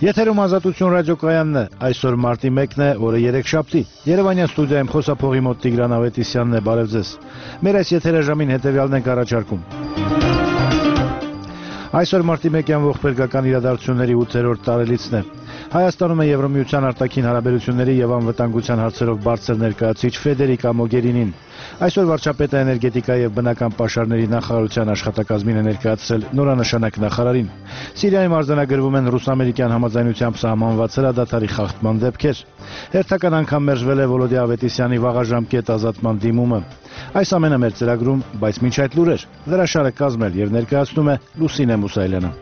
Եթերում Ազատություն ռադիոկայանն է, այսօր մարտի 1-ն է, օրը 3-շաբթի։ Երևանյան ստուդիայում խոսափողի մոտ Տիգրան Ավետիսյանն է, բարև ձեզ։ Մեր այս եթերաժամին հետևյալն ենք առաջարկում։ Այսօր մարտի 1-յան ողբերգական իրադարձությունների 8-րդ տարելիցն է։ Հայաստանում է Եվրամիության արտաքին հարաբերությունների եւ անվտանգության հարցերով բարձր ներկայացուցիչ Ֆեդերիկա Մոգերինին։ Այսօր վարչապետը էներգետիկայի եւ բնական պաշարների նախարարության աշխատակազմին է ներկայացրել նորանշանակ նախարարին։ Սիրիայում արձանագրվում են ռուս-ամերիկյան համաձայնությամբ սահմանված հրադադարի խախտման դեպքեր։ Հերթական անգամ մերժվել է Վոլոդիա Ավետիսյանի վաղաժամկետ ազատման դիմումը։ Այս ամենը մեր ծրագրում, բայց մինչ այդ լուրեր։ Հրաշալը կազմել եւ ներկայացնում է Լուսինե Մուսայելյանը։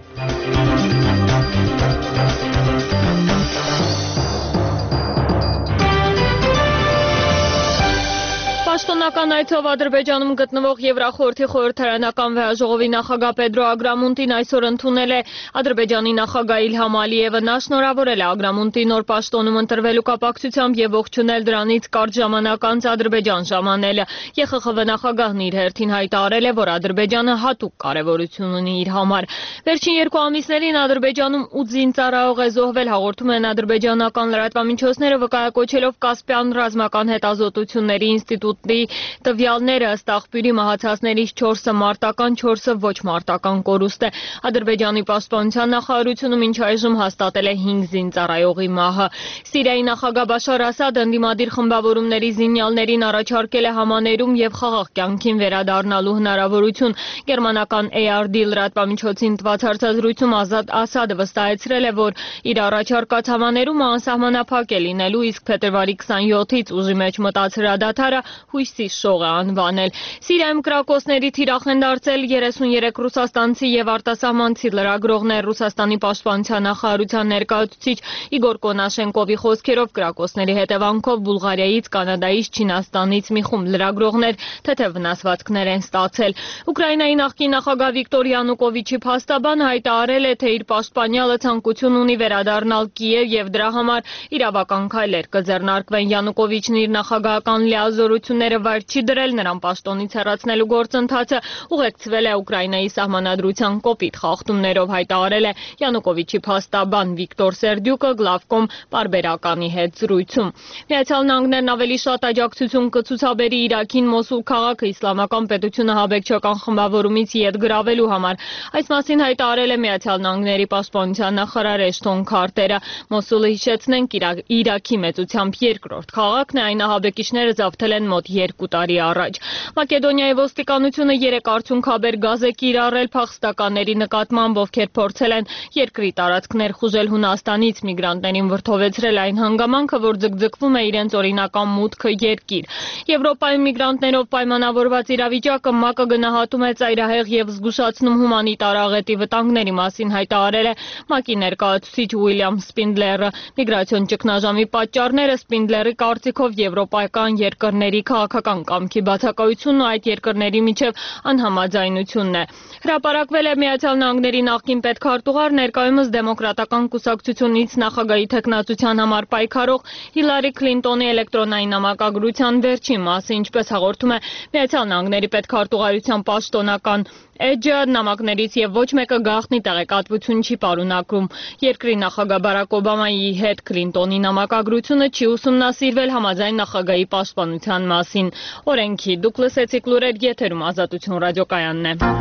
Պաշտոնական այցով Ադրբեջանում գտնվող Եվրախորհրդի խորհրդարանական վեհաժողովի նախագահ Պեդրո Ագրամունտին այսօր ընդունել է Ադրբեջանի նախագահ Իլհամ Ալիևը։ Նա շնորհավորել է Ագրամունտի նոր պաշտոնում ընտրվելու կապակցությամբ եւ ողջունել դրանից կարճ ժամանակ անց Ադրբեջան ժամանելը։ ԵԽԽՎ նախագահն իր հերթին հայտարարել է, որ Ադրբեջանը հատուկ կարևորություն ունի իր համար։ Վերջին 2 ամիսներին Ադրբեջանում 8 զինծառայող է զոհվել, հաղորդում են ադրբեջանական լրատվամիջոցները, վկայակոչելով Կասպյան ռազմական հետազոտությունների ինստիտուտի տվյալները, ըստ աղբյուրի մահացածներից 4-ը մարտական, 4-ը ոչ մարտական կորուստ է։ Ադրբեջանի պաշտպանության նախարարությունը մինչ այժմ հաստատել է 5 զինծառայողի մահը։ Սիրիայի նախագահ Բաշար Ասադը ընդդիմադիր խմբավորումների զինյալներին առաջարկել է համաներում եւ խաղաղ կյանքին վերադառնալու հնարավորություն։ Գերմանական ARD լրատվամիջոցին տված հարցազրույցում Ասադը վստահեցրել է, որ իր առաջարկած համաներումը անսահմանափակ է լինելու, իսկ փետրվարի 27-ից ուժի մեջ մտած հրադադարը հույսի շող է անվանել։ Սիրիայում կրակոցների թիրախ են դարձել 33 ռուսաստանցի եւ արտասահմանցի լրագրողներ։ Ռուսաստանի պաշտպանության նախարարության ներկայացուցիչ Իգոր Կոնաշենկովի խոսքերով կրակոցների հետևանքով Բուլղարիայից, Կանադայից, Չինաստանից մի խումբ լրագրողներ թեթև վնասվածքներ են ստացել։ Ուկրաինայի նախկին նախագահ Վիկտոր Յանուկովիչի փաստաբան հայտարարել է, թե իր պաշտպանյալը ցանկություն ունի վերադառնալ Կիև եւ դրա համար իրավական քայլեր կձեռնարկվեն։ Յանուկովիչն իր նախագահական լիազորությունները վայր չի դրել, նրան պաշտոնից հեռացնելու գործընթացը ուղեկցվել է Ուկրաինայի սահմանադրության կոպիտ խախտումներով, հայտարարել է Յանուկովիչի փաստաբան Վիկտոր Սերդյուկը Գլավկոմ պարբերականի հետ զրույցում։ Միացյալ Նահանգներն ավելի շատ աջակցություն կցուցաբերի Իրաքին Մոսուլ քաղաքը իսլամական պետությունը հաբեկչական խմբավորումից ետ գրավելու համար։ Այս մասին հայտարարել է Միացյալ Նահանգների պաշտպանության նախարար Էշթոն Քարտերը։ Մոսուլը, հիշեցնենք, Իրաքի մեծությամբ երկրորդ քաղաքն է, այն ահաբեկիչները զավթել են մոտ 2 տարի առաջ։ Մակեդոնիայի ոստիկանությունը 3 արդյունքաբեր գազ է կիրառել փախստականների նկատմամբ, ովքեր փորձել են երկրի տարածքներ խուժել Հունաստանից, միգրանտներին վրդովեցրել այն հանգամանքը, որ ձգձգվում է իրենց օրինական մուտքը երկիր։ Եվրոպայում միգրանտներով պայմանավորված իրավիճակը ՄԱԿ-ը գնահատում է ծայրահեղ եւ զգուշացնում հումանիտար աղետի վտանգների մասին, հայտարարել է ՄԱԿ-ի ներկայացուցիչ Ուիլյամ Սպինդլերը։ Միգրացիոն ճգնաժամի պատճառները Սպինդլերի կարծիքով եվրոպական երկրների քաղաքական կամքի բացակայությունն ու այդ երկրների միջև անհամաձայնությունն է։ Հրապարակվել է Միացյալ Նահանգների նախկին պետքարտուղար, ներկայումս Դեմոկրատական կուսակցությունից նախագահի թեկնածության համար պայքարող Հիլարի Քլինտոնի էլեկտրոնային նամակագրության վերջին մասը, ինչպես հաղորդում է Միացյալ Նահանգների պետքարտուղարության պաշտոնական էջը, նամակներից եւ ոչ մեկը գաղտնի տեղեկատվություն չի պարունակում։ Երկրի նախագահ Բարակ Օբամայի հետ Քլինտոնի նամակագրությունը չի ուսումնասիրվել համաձայն նախագահի պաշտպանության մասին։ Օրենքի դուք լսեցիք լուրեր, եթերում Ազատություն ռադիոկայանն է։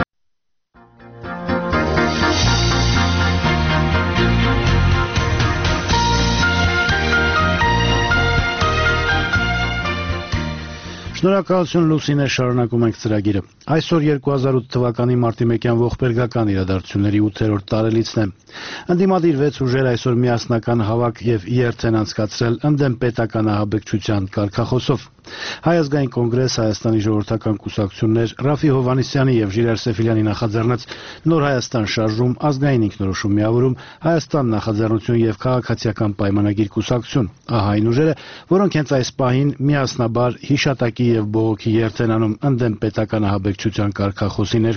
Շնորհակալություն Լուսինե, շարունակում ենք ծրագիրը։ Այսօր 2008 թվականի մարտի 1-յան ողբերգական իրադարձությունների 8-րդ տարելիցն է։ Ընդդիմադիր 6 ուժեր այսօր միասնական հավաք եւ երթ են անցկացրել ընդդեմ պետական ահաբեկչության կարգախոսով։ Հայ ազգային կոնգրես, Հայաստանի ժողովրդական կուսակցություններ, Ռաֆի Հովհաննիսյանի եւ Ժիրայր Սեֆիլյանի նախաձեռնած Նոր Հայաստան շարժում, ազգային ինքնորոշում միավորում, Հայաստան նախաձեռնություն եւ քաղաքացիական պայմանագիր կուսակցություն։ Ահա այն ուժերը, որոնք հենց այս պահին միասնաբար հիշատակի եւ բողոքի երթ են անում ընդդեմ պետական ահաբեկչության կարգախոսի ներքո։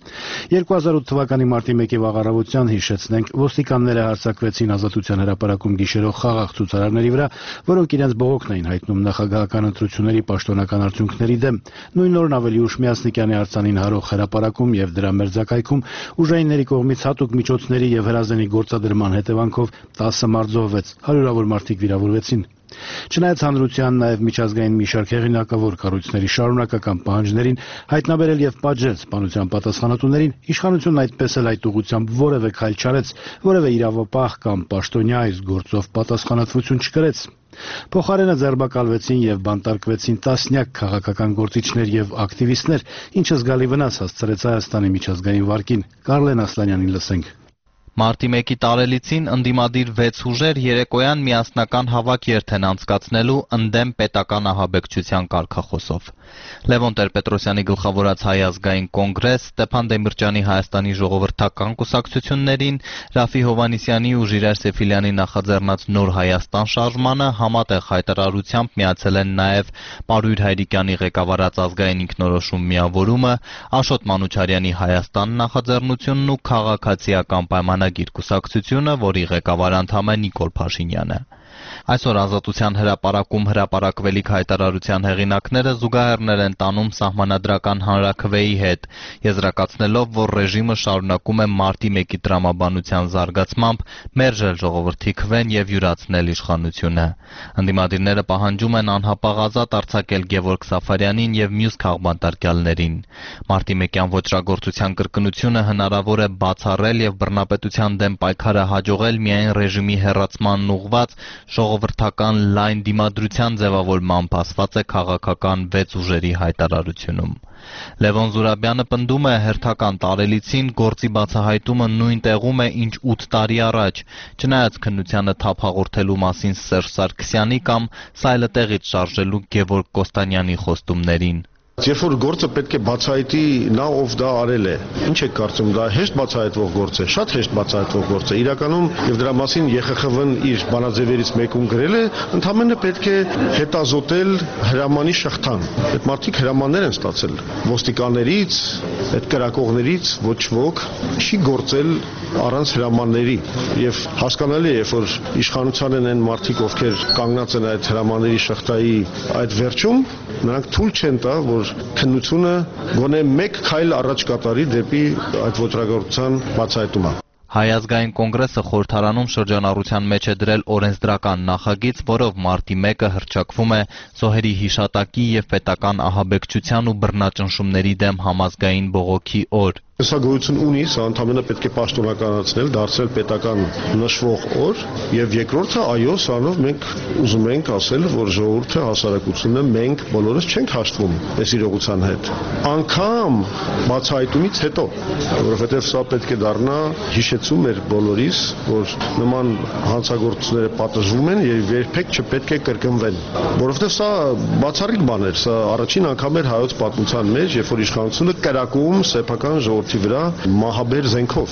2008 թվականի մարտի 1-ի վաղ հիշեցնենք, ոստիկանները հարձակվեցին Ազատության հրապարակում գիշերող խաղաղ ցուցարարների վրա, որոնք իրենց բողոքն էին հայտնում նախագահական ընտրությունների պաշտոնական արդյունքների դեմ։ Նույն օրն ավելի ուշ Միասնիկյանի արձանին հարող հրապարակում եւ դրա մերձակայքում ուժայինների կողմից հատուկ միջոցների եւ հրազենի գործադրման հետևանքով 10 մարդ զոհվեց, հարյուրավոր մարդիկ վիրավորվեցին։ Չնայած հանրության նաև միջազգային մի շարք հեղինակավոր կառույցների շարունակական պահանջներին հայտնաբերել եւ պատժել սպանության պատասխանատուներին, իշխանությունն այդպես էլ այդ ուղղությամբ որևէ քայլ չարեց, որևէ իրավապահ կամ պաշտոնյա այս գործով պատասխանատվություն չկրեց։ Փոխարենը ձերբակալվեցին եւ բանտարկվեցին տասնյակ քաղաքական գործիչներ եւ ակտիվիստներ, ինչը զգալի վնաս հասցրեց Հայաստանի միջազգային վարկին։ Կարլեն Ասլանյանին լսենք։ Մարտի 1-ի տարելիցին ընդդիմադիր 6 ուժեր երեկոյան միասնական հավաք երթ են անցկացնելու ընդդեմ պետական ահաբեկչության կարգախոսով։ Լևոն Տեր-Պետրոսյանի գլխավորած Հայ ազգային կոնգրես, Ստեփան Դեմիրճյանի Հայաստանի ժողովրդական կուսակցություններին, Ռաֆի Հովհաննիսյանի ու Ժիրայր Սեֆիլյանի նախաձեռնած Նոր Հայաստան շարժմանը համատեղ հայտարարությամբ միացել են նաև Պարույր Հայրիկյանի ղեկավարած ազգային ինքնորոշում միավորումը, Աշոտ Մանուչարյանի Հայաստան նախաձեռնությունն ու Քաղաքացիական պայմանագիր կուսակցությունը, որի ղեկավար անդամ է Նիկոլ Փաշինյանը։ Այսօր Ազատության հրապարակում հրապարակվելիք հայտարարության հեղինակները զուգահեռներ են տանում սահմանադրական հանրաքվեի հետ, եզրակացնելով, որ ռեժիմը շարունակում է մարտի 1-ի տրամաբանության զարգացմամբ մերժել ժողովրդի քվեն եւ յուրացնել իշխանությունը։ Ընդդիմադիրները պահանջում են անհապաղ ազատ արձակել Գևորգ Սաֆարյանին եւ մյուս քաղբանտարկյալներին։ Մարտի 1-յան ոճրագործության կրկնությունը հնարավոր է բացառել եւ բռնապետության դեմ պայքարը հաջողել միայն ռեժիմի հեռացմանն ուղղված ժողովրդական լայն դիմադրության ձևավորմամբ ասված է քաղաքական 6 ուժերի հայտարարությունում։ Լևոն Զուրաբյանը պնդում է հերթական տարելիցին գործի բացահայտումը նույն տեղում է, ինչ 8 տարի առաջ, չնայած քննությանը թափ հաղորդելու մասին Սերժ Սարգսյանի կամ սայլը տեղից շարժելու Գևորգ Կոստանյանի խոստումներին։ Երբ որ գործը պետք է բացահայտի նա, ով դա արել է, ինչ եք կարծում, դա հեշտ բացահայտվող գործ է, շատ հեշտ բացահայտվող գործ է։ Իրականում եւ դրա մասին ԵԽԽՎ-ն իր բանաձևերից մեկում գրել է, ընդհանրապես պետք է հետազոտել հրամանի շղթան։ Այդ մարդիկ հրամաններ են ստացել ոստիկաններից, այդ կրակողներից ոչ ոք չի գործել առանց հրամանների եւ հասկանալի է, երբ որ իշխանության են մարդիկ, ովքեր կանգնած են այդ հրամանների շղթայի այդ վերջում, նրանք թույլ չեն տա, որ քննությունը գոնե մեկ քայլ առաջ կատարի դեպի այդ ոճրագործության բացահայտումը։ Հայ ազգային կոնգրեսը խորհրդարանում շրջանառության մեջ է դրել օրենսդրական նախագիծ, որով մարտի 1-ը հռչակվում է զոհերի հիշատակի եւ պետական ահաբեկչության ու բռնաճնշումների դեմ համազգային բողոքի օր։ Սա գոյություն ունի, սա ընդհանրապես պետք է պաշտոնականացնել, դարձնել պետական նշվող օր, եւ երկրորդը, այո, սրանով մենք ուզում ենք ասել, որ ժողովուրդը, հասարակությունը, մենք բոլորս չենք հաշտվում այս իրողության հետ։ Անկամ բացահայտումից հետո, որովհետեւ սա պետք է դառնա հիշեցում մեր բոլորիս, որ նման հանցագործությունները պատժվում են եւ երբեք չպետք է կրկնվեն, որովհետեւ սա բացառիկ բան էր, սա առաջին անգամ էր հայոց պատմության մեջ, երբ որ իշխանությունը կրակում սեփական ժողովրդի վրա մահաբեր զենքով։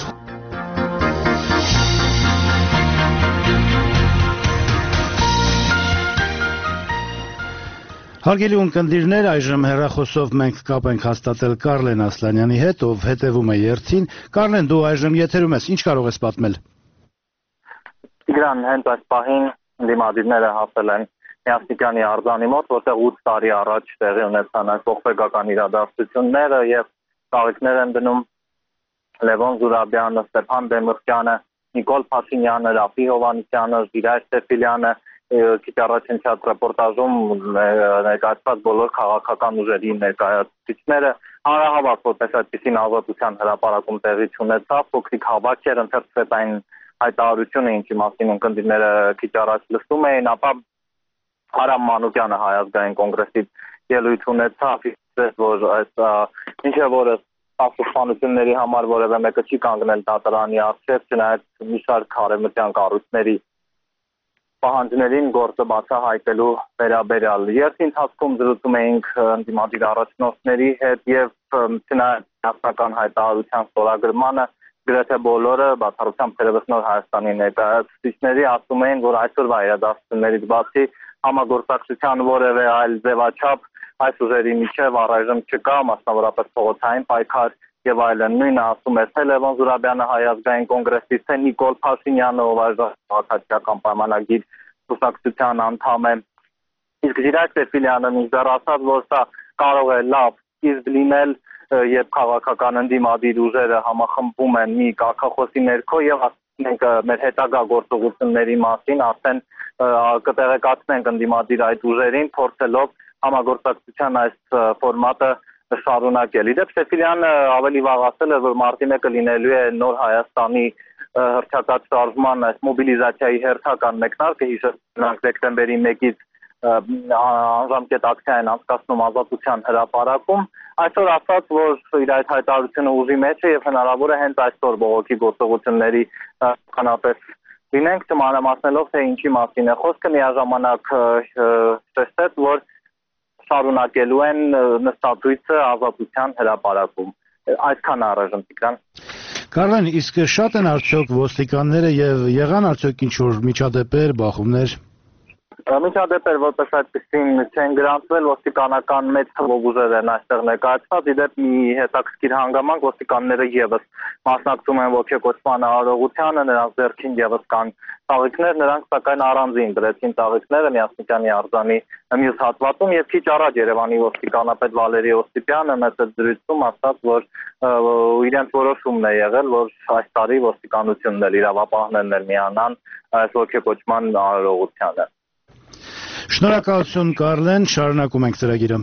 Հարգելի ունկնդիրներ, այժմ հեռախոսով մենք կապ ենք հաստատել Կարլեն Ասլանյանի հետ, ով հետևում է երթին։ Կարլեն, դու այժմ եթերում ես, ինչ կարող ես պատմել։ Տիգրան, հենց այս պահին ընդդիմադիրները հասել են Միասնիկյանի արձանի մոտ, որտեղ 8 տարի առաջ տեղի ունեցան այս ողբերգական իրադարձությունները եւ ծաղիկներ են դնում Լևոն Զուրաբյանը, Ստեփան Դեմիրճյանը, Նիկոլ Փաշինյանը, Ռաֆի Հովհաննիսյանը, Ժիրայր Սեֆիլյանը, քիչ առաջ հնչած ռեպորտաժում ներկայացված բոլոր քաղաքական ուժերի ներկայացուցիչները հանրահավաք, որպես այդպիսին Ազատության հրապարակում տեղի ունեցավ, փոքրիկ հավաք էր, ընթերցվեց այն հայտարարությունը, ինչի մասին ունկնդիրները քիչ առաջ լսում էին, ապա Արամ Մանուկյանը Հայ ազգային կոնգրեսից ելույթ ունեցավ, որ այս ինչը որ պաշտպանությունների համար որևէ մեկը չի կանգնել դատարանի առջև, չնայած մի շարք արևմտյան կառույցների պահանջներին գործը բացահայտելու վերաբերյալ։ Երթի ընթացքում զրուցում էինք ընդդիմադիր առաջնորդների հետ եւ չնայած հաստատական հայտարարության ստորագրմանը գրեթե բոլորը բացառությամբ թերևս Նոր Հայաստանի ներկայացուցիչների ասում էին, որ այսօրվա իրադարձություններից բացի համագործակցության որևէ այլ ձևաչափ այս ուժերի միջև առայժմ չկա, մասնավորապես փողոցային պայքար եւ այլն։ Նույնը ասում է թե Լևոն Զուրաբյանը Հայ ազգային կոնգրեսից, թե Նիկոլ Փաշինյանը, ով այժմ քաղաքացիական պայմանագիր կուսակցության անդամ է։ Իսկ Ժիրայր Սեֆիլյանը մինչդեռ ասաց, որ սա կարող է լավ իսկ լինել, երբ քաղաքական ընդդիմադիր ուժերը համախմբում են մի կարգախոսի ներքո եւ մենք մեր հետագա գործողությունների մասին ասեն կտեղեկացնենք ընդդիմադիր այդ ուժերին, փորձելով համագործակցության այս ֆորմատը շարունակել։ Իդեպ Սեֆիլյանը ավելի վաղ ասել է, որ մարտի 1-ը լինելու է նոր Հայաստանի հռչակած շարժման այս մոբիլիզացիայի հերթական մեկնարկը, հիշեցնենք դեկտեմբերի 1-ից անժամկետ ակցիա են անցկացնում Ազատության հրապարակում։ Այսօր ասաց, որ իր այդ հայտարարությունը ուժի մեջ է եւ հնարավոր է հենց այսօր բողոքի գործողությունների կանապես լինենք, չմանրամասնելով թե ինչի մասին է խոսքը, միաժամանակ տեսեց, որ շարունակելու են նստածույցը Ազատության հրապարակում։ Այսքան առայժմ Տիգրան։ Կարլեն, իսկ շատ են արդյոք ոստիկանները եւ եղան արդյոք ինչ որ միջադեպեր, բախումներ։ Միջադեպեր որպես այդպեսին չեն գրանցվել, ոստիկանական մեծ թվով ուժեր են այստեղ ներկայացված, իդեպ մի հետաքրքիր հանգամանք, ոստիկանները եւս մասնակցում են ոգեկոծման արարողությանը, նրանց ձեռքին եւս կան ծաղիկներ, նրանք սակայն առանձին դրեցին ծաղիկները Միասնիկյանի արձանի մյուս հատվածում եւ քիչ առաջ Երևանի ոստիկանապետ Վալերի Օսիպյանը մեծ դրույթում ասաց, որ իրենց որոշումն է եղել, որ այս տարի ոստիկանությունն էլ իրավապահներն էլ միանան այս ոգեկոծման արարողությանը։ Շնորհակալություն Կարլեն, շարունակում ենք ծրագիրը։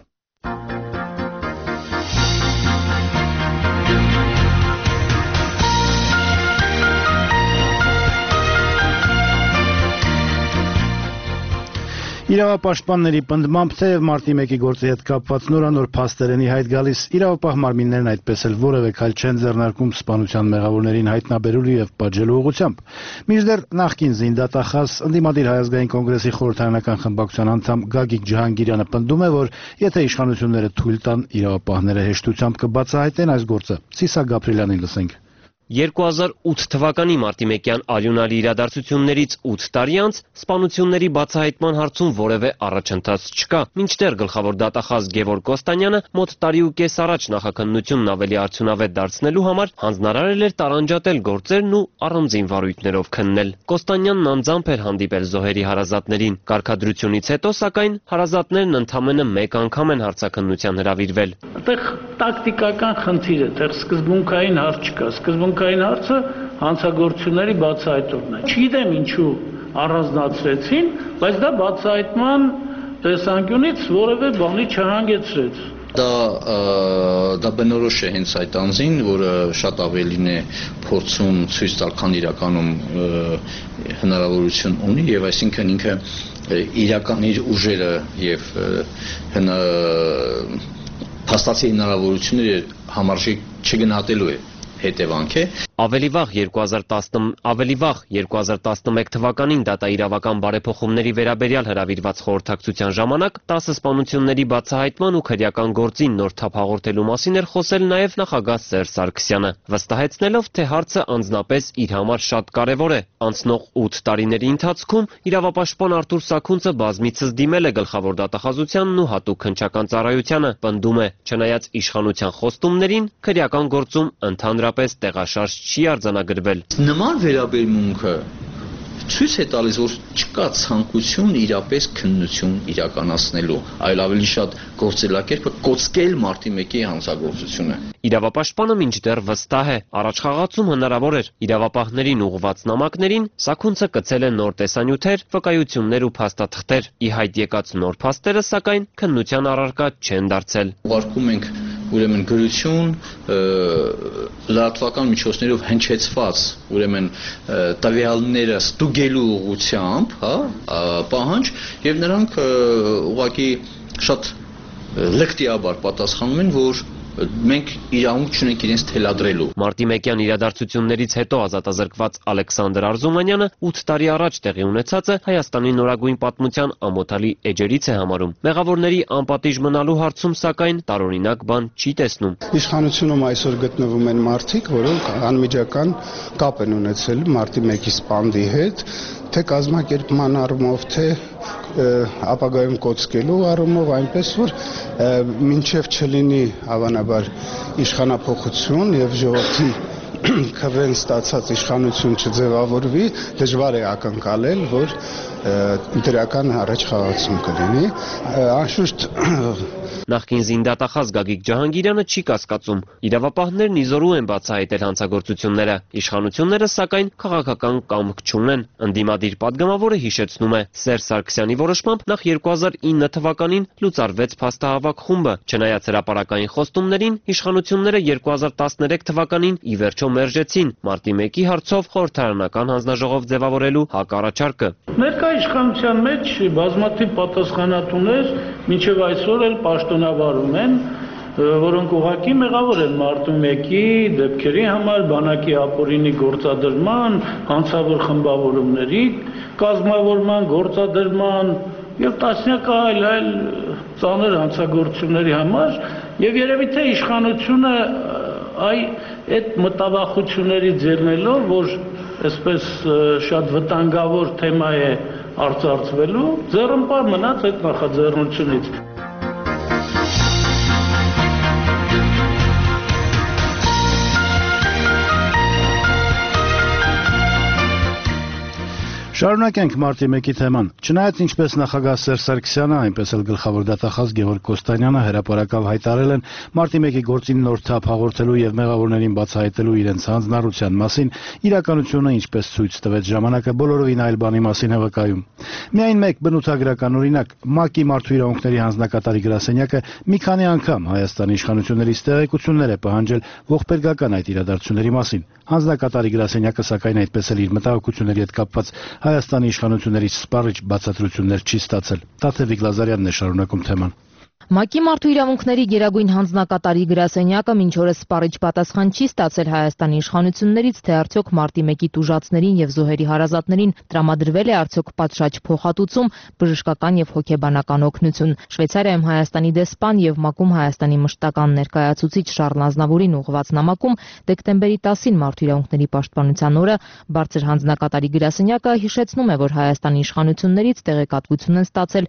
Իրավապաշտպանների պնդմամբ թեև մարտի 1-ի գործի հետ կապված նորանոր փաստեր են ի հայտ գալիս, իրավապահ մարմիններն այդպես էլ որևէ քայլ չեն ձեռնարկում սպանության մեղավորներին հայտնաբերելու եւ պատժելու ուղղությամբ։ Մինչդեռ նախկին զինդատախազ ընդդիմադիր Հայ ազգային կոնգրեսի խորհրդարանական խմբակցության անդամ Գագիկ Ջհանգիրյանը պնդում է, որ եթե իշխանությունները թույլ տան, իրավապահները հեշտությամբ կբացահայտեն այս գործը։ Սիսա Գաբրիելյանին լսենք։ 2008 թվականի մարտի 1-յան արյունալի իրադարձություններից 8 տարի անց սպանությունների բացահայտման հարցում որևէ առաջընթաց չկա։ Մինչդեռ գլխավոր դատախազ Գևորգ Կոստանյանը մոտ տարի ու կես առաջ նախաքննությունն ավելի արդյունավետ դարձնելու համար հանձնարարել էր տարանջատել գործերն ու առանձին վարույթներով քննել։ Կոստանյանն անձամբ էր հանդիպել զոհերի հարազատներին։ Կարգադրությունից հետո, սակայն, հարազատներն ընդամենը մեկ անգամ են հարցաքննության հրավիրվել։ Այդտեղ տակտիկական խնդիր է, այդտեղ սկզբունքային հարց չկա, սկզբունքային հարցը հանցագործությունների բացահայտումն է։ Չգիտեմ ինչու առանձնացրեցին, բայց դա բացահայտման տեսանկյունից որևէ բանի չհանգեցրեց։ Դա բնորոշ է հենց այդ անձին, որը շատ ավելին է փորձում ցույց տալ, քան իրականում հնարավորություն ունի, եւ այսինքն ինքը իրական իր ուժերը եւ փաստացի հնարավորությունները համարժեք չգնահատելու է հետևանք է։ Ավելի վաղ 2011 թվականին դատաիրավական բարեփոխումների վերաբերյալ հրավիրված խորհրդակցության ժամանակ 10 սպանությունների բացահայտման ու քրեական գործին նոր թափ հաղորդելու մասին էր խոսել նաև նախագահ Սերժ Սարգսյանը, վստահեցնելով, թե հարցը անձնապես իր համար շատ կարևոր է։ Անցնող 8 տարիների ընթացքում իրավապաշտպան Արթուր Սաքունցը բազմիցս դիմել է գլխավոր դատախազությանն ու հատուկ քննչական ծառայությանը, պնդում է, չնայած իշխանության խոստումներին, քրեական գործում ընդհանրապես տեղաշարժ չի արձանագրվել։ Նման վերաբերմունքը ցույց է տալիս, որ չկա ցանկություն իրապես քննություն իրականացնելու, այլ ավելի շատ գործելակերպը կոծկել մարտի 1-ի հանցագործությունը։ Իրավապաշտպանը մինչդեռ վստահ է, առաջխաղացում հնարավոր էր։ Իրավապահներին ուղղված նամակներին Սաքունցը կցել է նոր տեսանյութեր, վկայություններ ու փաստաթղթեր։ Ի հայտ եկած նոր փաստերը, սակայն, քննության առարկա չեն դարձել։ Ուղարկում ենք ուրեմն գրություն, լրատվական միջոցներով հնչեցված, ուրեմն տվյալները ստուգելու ուղղությամբ, պահանջ, եւ նրանք ուղղակի շատ լկտիաբար պատասխանում են, որ մենք իրավունք չունենք իրենց թելադրելու։ Մարտի 1-յան իրադարձություններից հետո ազատազրկված Ալեքսանդր Արզումանյանը 8 տարի առաջ տեղի ունեցածը Հայաստանի նորագույն պատմության ամոթալի էջերից է համարում։ Մեղավորների անպատիժ մնալու հարցում, սակայն, տարօրինակ բան չի տեսնում։ Իշխանությունում այսօր գտնվում են մարդիկ, որոնք անմիջական կապ են ունեցել մարտի 1-ի սպանդի հետ, թե կազմակերպման առումով, թե ապագայում կոծկելու առումով այնպես որ մինչև չլինի հավանաբար իշխանափոխություն եւ ժողովրդի քվեն ստացած իշխանություն չձևավորվի, դժվար է ակնկալել, որ դրական առաջ խաղացում կլինի։ Անշուշտ Նախկին զինդատախազ Գագիկ Ջահանգիրյանը չի կասկածում, իրավապահներն իզորու են բացահայտել հանցագործությունները, իշխանությունները սակայն քաղաքական կամք չունեն։ Ընդդիմադիր падգամավորը հիշեցնում է, Սերժ Սարգսյանի որոշմամբ նախ 2009 թվականին լուծարվեց փաստահավաք խումբը, չնայած հրապարակային խոստումներին, իշխանությունները 2013 թվականին ի վերջո մերժեցին մարտի 1-ի հարցով խորհրդարանական հանձնաժողով ձևավորելու հակառաջարկը։ Ներկա իշխանության մեջ բազմաթիվ պատասխանատուներ մինչև այսօր էլ պաշտոնավարում են, որոնք ուղղակի մեղավոր են մարտի 1-ի դեպքերի համար, բանակի ապօրինի գործադրման, հանցավոր խմբավորումների կազմավորման, գործադրման եւ տասնյակ այլ ծանր հանցագործությունների համար եւ երևի թե իշխանությունը այդ մտավախություններից ելնելով, որ այսպես շատ վտանգավոր թեմա է արծարծվելու, ձեռնպահ մնաց այդ նախաձեռնությունից։ Շարունակենք մարտի 1-ի թեման։ Չնայած ինչպես նախագահ Սերժ Սարգսյանը, այնպես էլ գլխավոր դատախազ Գևորգ Կոստանյանը հրապարակավ հայտարարել են մարտի 1-ի գործին նոր թափ հաղորդելու եւ մեղավորներին բացահայտելու իրենց հանձնառության մասին, իրականությունը, ինչպես ցույց տվեց ժամանակը, բոլորովին այլ բանի մասին է վկայում։ Միայն մեկ բնութագրական օրինակ՝ ՄԱԿ-ի մարդու իրավունքների հանձնակատարի գրասենյակը մի քանի անգամ Հայաստանի իշխանություններից տեղեկություններ է պահանջել ողբերգական այդ իրադարձությունների մասին։ Հանձնակատարի գրասենյակը սակայն այդպես էլ իր մտահոգությունների հետ կապված Հայաստանի իշխանություններից սպառիչ բացատրություններ չի ստացել։ Տաթևիկ Լազարյանն է շարունակում թեման։ ՄԱԿ-ի մարդու իրավունքների գերագույն հանձնակատարի գրասենյակը մինչ օրս սպառիչ պատասխան չի ստացել Հայաստանի իշխանություններից, թե արդյոք մարտի 1-ի տուժածներին եւ զոհերի հարազատներին տրամադրվել է արդյոք պատշաճ փոխհատուցում, բժշկական եւ հոգեբանական օգնություն։ Շվեյցարիայում Հայաստանի դեսպան եւ ՄԱԿ-ում Հայաստանի մշտական ներկայացուցիչ Շառլ Ազնավուրին ուղղված նամակում դեկտեմբերի 10-ին մարդու իրավունքների պաշտպանության օրը բարձր հանձնակատարի գրասենյակը հիշեցնում է, որ Հայաստանի իշխանություններից տեղեկատվություն են ստացել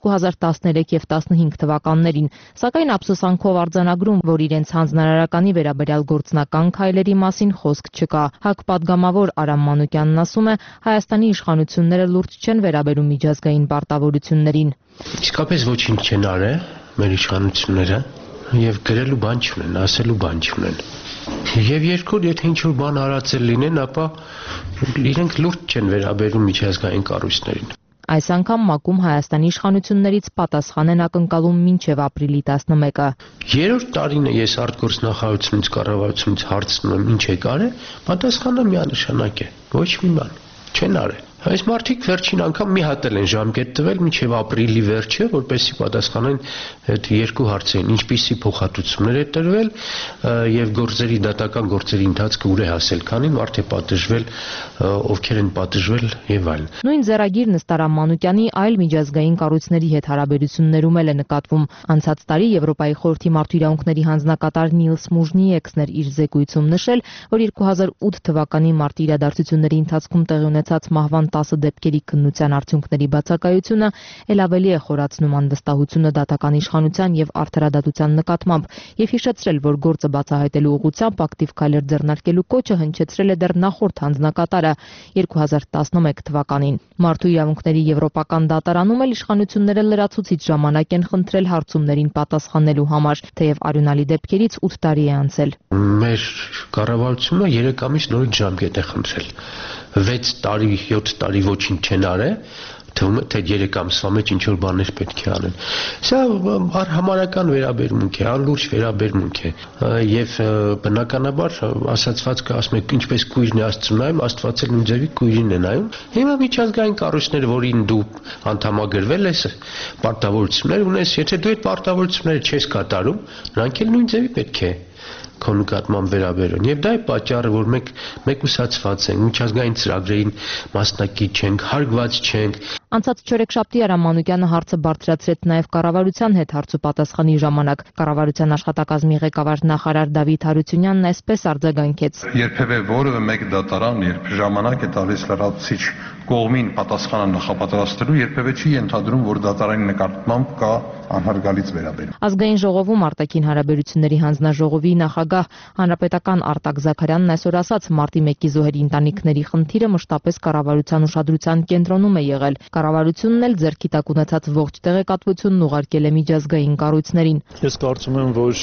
2013 եւ 15 թվականներին, սակայն ափսոսանքով արձանագրում, որ իրենց հանձնարարականի վերաբերյալ գործնական քայլերի մասին խոսք չկա։ ՀԱԿ պատգամավոր Արամ Մանուկյանն ասում է, Հայաստանի իշխանությունները լուրջ չեն վերաբերում միջազգային պարտավորություններին։ Իսկապես ոչինչ չեն արել մեր իշխանությունները եւ գրելու բան չունեն, ասելու բան չունեն։ Եվ երկրորդ, եթե ինչ-որ բան արածել լինեն, ապա իրենք լուրջ չեն վերաբերում միջազգային կառույցներին։ Այս անգամ ՄԱԿ-ում Հայաստանի իշխանություններից պատասխան են ակնկալում մինչև ապրիլի 11-ը։ Երրորդ տարին է ես արտգործնախարարությունից կառավարությունից հարցնում եմ ինչ եք արել, պատասխանը միանշանակ է, ոչ մի բան չեն արել։ Այս մարդիկ վերջին անգամ մի հատ են ժամկետ տվել մինչև ապրիլի վերջը, որպեսզի պատասխանեն այդ երկու հարցերին, ինչպիսի փոխհատուցումներ է տրվել եւ գործերի դատական գործերի ընթացքը ուր է հասել, քանի մարդ է պատժվել, ովքեր են պատժվել եւ այլն։ Նույն ձեռագիրն ըստ Արամ Մանուկյանի այլ միջազգային կառույցների հետ հարաբերություններում էլ է նկատվում։ Անցած տարի Եվրոպայի խորհրդի մարդու իրավունքների հանձնակատար Նիլս Մուժնիեքսն էր իր զեկույցում նշել, որ 2008 թվականի մարտի իրադարձությունների ընթացքում տեղի ունեցած մահվան 10 դեպքերի քննության արդյունքների բացակայությունը էլ ավելի է խորացնում անվստահությունը դատական իշխանության եւ արդարադատության նկատմամբ եւ հիշեցրել, որ գործը բացահայտելու ուղղությամբ ակտիվ քայլեր ձեռնարկելու կոչը հնչեցրել է դեռ նախորդ հանձնակատարը 2011 թվականին։ Մարդու իրավունքների եվրոպական դատարանում էլ իշխանությունները լրացուցիչ ժամանակ են խնդրել հարցումներին պատասխանելու համար, թեև արյունալի դեպքերից 8 տարի է անցել։ Մեր կառավարությունը 3 ամիս նորից ժամկետ է խնդրել։ 6 տարի, 7 տարի ոչինչ չեն արել, թվում է թե 3 ամսվա մեջ ինչ որ բաներ պետք է անեն։ Սա համարական վերաբերմունք է, անլուրջ վերաբերմունք է եւ բնականաբար ասացվածքը ասում եք ինչպես կույրն է Աստծուն նայում, Աստված էլ նույն ձևի կույրին է նայում։ Հիմա միջազգային կառույցները, որին դու անդամագրվել ես, պարտավորություններ ունես, եթե դու այդ պարտավորությունները չես կատարում, նրանք էլ նույն ձևի պետք է քո նկատմամբ վերաբերեն։ Եվ դա է պատճառը, որ մենք մեկուսացված ենք, միջազգային ծրագրերին մասնակից չենք, հարգված չենք։ Անցած չորեքշաբթի Արամ Մանուկյանը հարցը բարձրացրեց նաև կառավարության հետ հարցուպատասխանի ժամանակ։ Կառավարության աշխատակազմի ղեկավար նախարար Դավիթ Հարությունյանն այսպես արձագանքեց. Երբևէ որևէ մեկ դատարան, երբ ժամանակ է տալիս լրացուցիչ կողմին պատասխանը նախապատրաստելու, երբևէ չի ենթադրում, որ դատարանի նկատմամբ կա անհարգալից վերաբերում։ Ազգային ժողովում արտաքին հարաբերությունների հանձնաժողովի նախագահ հանրապետական Արտակ Զաքարյանն այսօր ասաց, մարտի 1-ի զոհերի ընտանիքների խնդիրը մշտապես կառավարության ուշադրության կենտրոնում է եղել։ Կառավարությունն էլ ձեռքի տակ ունեցած ողջ տեղեկատվությունն ուղարկել է միջազգային կառույցներին։ Ես կարծում եմ, որ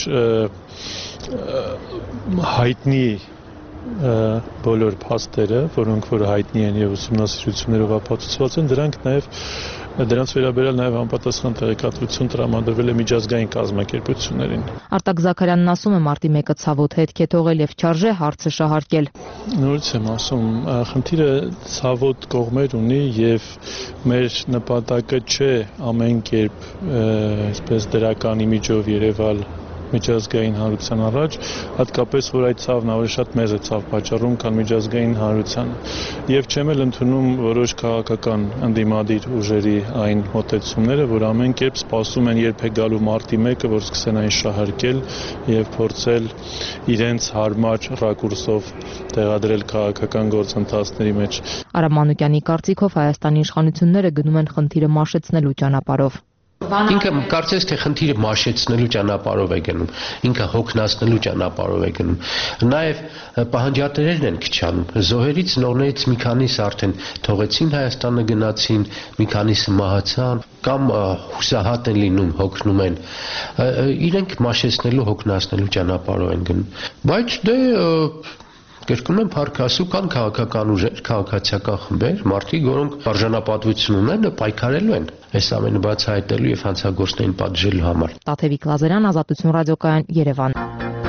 հայտնի բոլոր փաստերը, որոնք որ հայտնի են եւ ուսումնասիրություններով ապացուցված են, դրանց վերաբերյալ նաև անպատասխան տեղեկատվություն տրամադրվել է միջազգային կազմակերպություններին։ Արտակ Զաքարյանն ասում է, մարտի 1-ը ցավոտ հետք է թողել եւ չարժե հարցը շահարկել։ Նորից եմ ասում, խնդիրը ցավոտ կողմեր ունի եւ մեր նպատակը չէ ամեն կերպ այսպես դրական իմիջով երևալ միջազգային հանրության առաջ, հատկապես որ այդ ցավն ավելի շատ մեզ է ցավ պատճառում, քան միջազգային հանրությանը։ Եվ չեմ էլ ընդունում որոշ քաղաքական ընդդիմադիր ուժերի այն մոտեցումները, որ ամեն կերպ սպասում են երբ է գալու մարտի 1-ը, որ սկսեն այն շահարկել եւ փորձել իրենց հարմար ռակուրսով տեղադրել քաղաքական գործընթացների մեջ։ Արամ Մանուկյանի կարծիքով Հայաստանի իշխանությունները գնում են խնդիրը մաշեցնելու ճանապարհով։ Ինքը կարծես թե խնդիրը մաշեցնելու ճանապարհով է գնում, ինքը հոգնածնելու ճանապարհով է գնում։ Նաև պահանջատերերն են քչանում։ Զոհերից նորներից մի քանիսը արդեն թողեցին Հայաստանը, գնացին, մի քանիսը մահացան կամ հուսահատ են լինում, հոգնում են։ Իրենք մաշեցնելու, հոգնածնելու ճանապարհով են գնում։ Բայց դե կրկնում եմ, փառքասու կան քաղաքական ուժեր, քաղաքացիական խմբեր, մարդիկ, որոնք արժանապատվություն ունեն, պայքարելու են այս ամենը բացահայտելու եւ հանցագործներին պատժելու համար։ Տաթևիկ Լազարյան, Ազատություն ռադիոկայան, Երևան։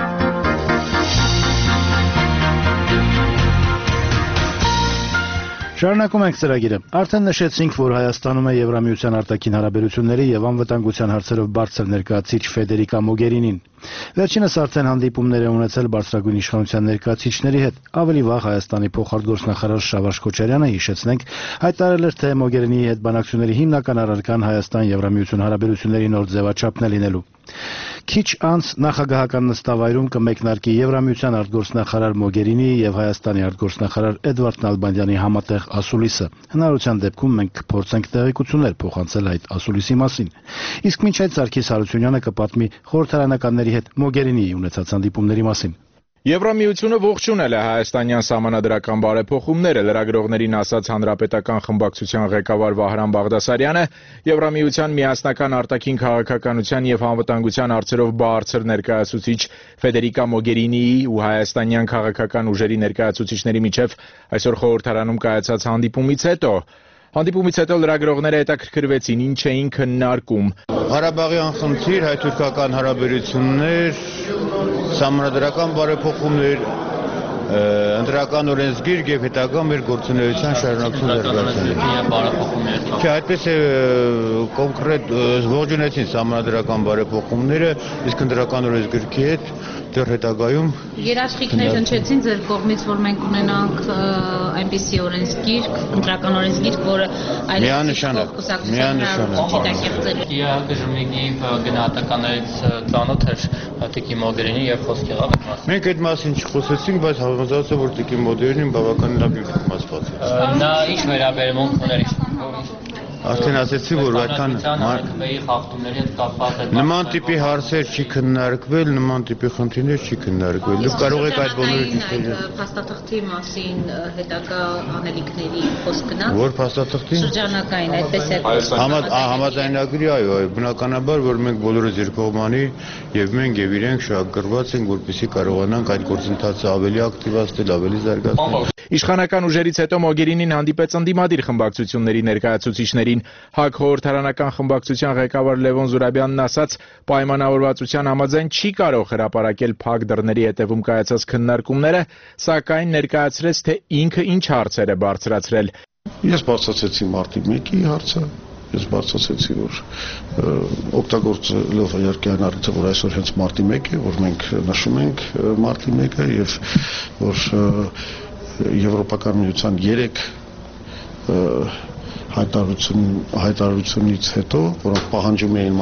Շարունակում ենք ծրագիրը։ Արդեն նշեցինք, որ Հայաստանում է Եվրամիության արտաքին հարաբերությունների եւ անվտանգության հարցերով բարձր ներկայացուցիչ Ֆեդերիկա Մոգերինին։ Վերջինս արդեն հանդիպումներ է ունեցել բարձրագույն իշխանության ներկայացուցիչների հետ։ Ավելի վաղ Հայաստանի փոխարտգործնախարար Շավարժ Քոչարյանը, հիշեցնենք, հայտարարել էր, թե Մոգերինիի հետ բանակցությունների հիմնական առարկան Հայաստան-Եվրամիություն հարաբերությունների նոր ձևաչափն է լինելու։ Քիչ անց նախագահական նստավայրում կմեկնարկի Եվրամիության արտգործնախարար Մոգերինիի եւ Հայաստանի արտգործնախարար Էդվարդ Նալբանդյանի համատեղ ասուլիսը։ Հնարավորության դեպքում մենք կփորձենք տեղեկություններ փոխանցել այդ ասուլիսի մասին։ Իսկ մինչ այդ Սարգիս Հարությունյանը կպատմի խորհրդարանականների հետ Մոգերինիի ունեցած հանդիպումների մասին։ Եվրամիությունը ողջունել է հայաստանյան սահմանադրական բարեփոխումները, լրագրողներին ասաց հանրապետական խմբակցության ղեկավար Վահրամ Բաղդասարյանը, Եվրամիության միասնական արտաքին քաղաքականության եւ անվտանգության հարցերով բարձր ներկայացուցիչ Ֆեդերիկա Մոգերինիի ու հայաստանյան քաղաքական ուժերի ներկայացուցիչների միջև այսօր խորհրդարանում կայացած Հանդիպումից հետո լրագրողները հետաքրքրվեցին, ինչ էին քննարկում։ Ղարաբաղյան խնդիր, հայ-թուրքական հարաբերություններ, սահմանադրական բարեփոխումներ, ընտրական օրենսգիր եւ հետագա մեր գործունեության շարունակություն զարգացնել։ Չէ, այդպես է կոնկրետ ողջունեցին սահմանադրական բարեփոխումները, իսկ ընտրական օրենսգրքի հետ դեռ հետագայում երաշխիքներ հնչեցին ձեր կողմից, որ մենք ունենանք այնպիսի օրենսգիր, ընտրական օրենսգիր, որը միանշանակ ՀԳԺՄ-ի գնահատականներից ծանոթ էր Տիկի Մոգերինի եւ խոսք եղավ այդ մասին։ Մենք այդ մասին չխոսեցինք, բայց համոզված եմ, որ Տիկի Մոգերինին բավականին լավ ինֆորմացված է։ Նա ինչ վերաբերմունք ուներ Արդեն ասեցի, որ այդքան նման տիպի հարցեր չի քննարկվել, նման տիպի խնդիրներ չի քննարկվել։ Դուք կարող եք այդ բոլորը դիտել։ Փաստաթղթի մասին հետագա անելիքների խոսք գնաց։ Որ փաստաթղթի? Շրջանակային, այդպես է։ Համաձայնագրի, այո, բնականաբար, որ մենք բոլորս երկկողմանի եւ մենք եւ իրենք շահագրգռված ենք, որպեսզի կարողանանք այդ գործընթացը ավելի ակտիվացնել, ավելի զարգացնել։ Իշխանական ուժերից հետո Մոգերինին հանդիպեց ընդդիմադիր խմբակցությունների ներկայացուցիչներին։ ՀԱԿ խորհրդարանական խմբակցության ղեկավար Լևոն Զուրաբյանն ասաց, պայմանավորվածության համաձայն չի կարող հրապարակել փակ դռների հետևում կայացած քննարկումները, սակայն ներկայացրեց, թե ինքը ինչ հարցեր է բարձրացրել։ Ես բացատրեցի մարտի 1-ի հարցը, ես բարձրացեցի, որ օգտագործելով իհարկե այն առիթը, որ այսօր հենց մարտի 1 է, որ մենք նշում ենք մարտի 1-ը եւ որ Եվրոպական միության 3 հայտարարությունից հետո, որոնք պահանջում էին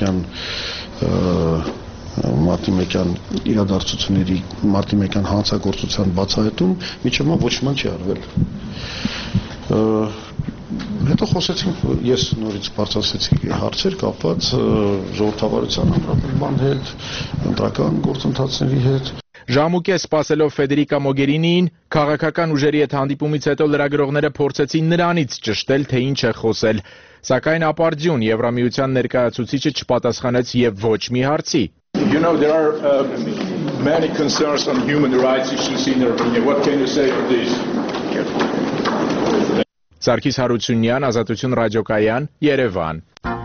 մարտի 1-յան իրադարձությունների, մարտի 1-յան հանցագործության բացահայտում, միջև ոչ ման չի արվել։ Հետո խոսեցինք, ես նորից բարձրացրեցի հարցեր կապված ժողովրդավարության ամրապնդման հետ, ընտրական գործընթացների հետ։ Ժամուկես սպասելով Ֆեդերիկա Մոգերինիին, քաղաքական ուժերի հետ հանդիպումից հետո լրագրողները փորձեցին նրանից ճշտել, թե ինչ է խոսել, սակայն ապարդյուն Եվրամիության ներկայացուցիչը չպատասխանեց եւ ոչ մի հարցի։ You know, there are many concerns on human rights issues in Armenia. What can you say on this? Սարգիս Հարությունյան, Ազատություն ռադիոկայան, Երևան։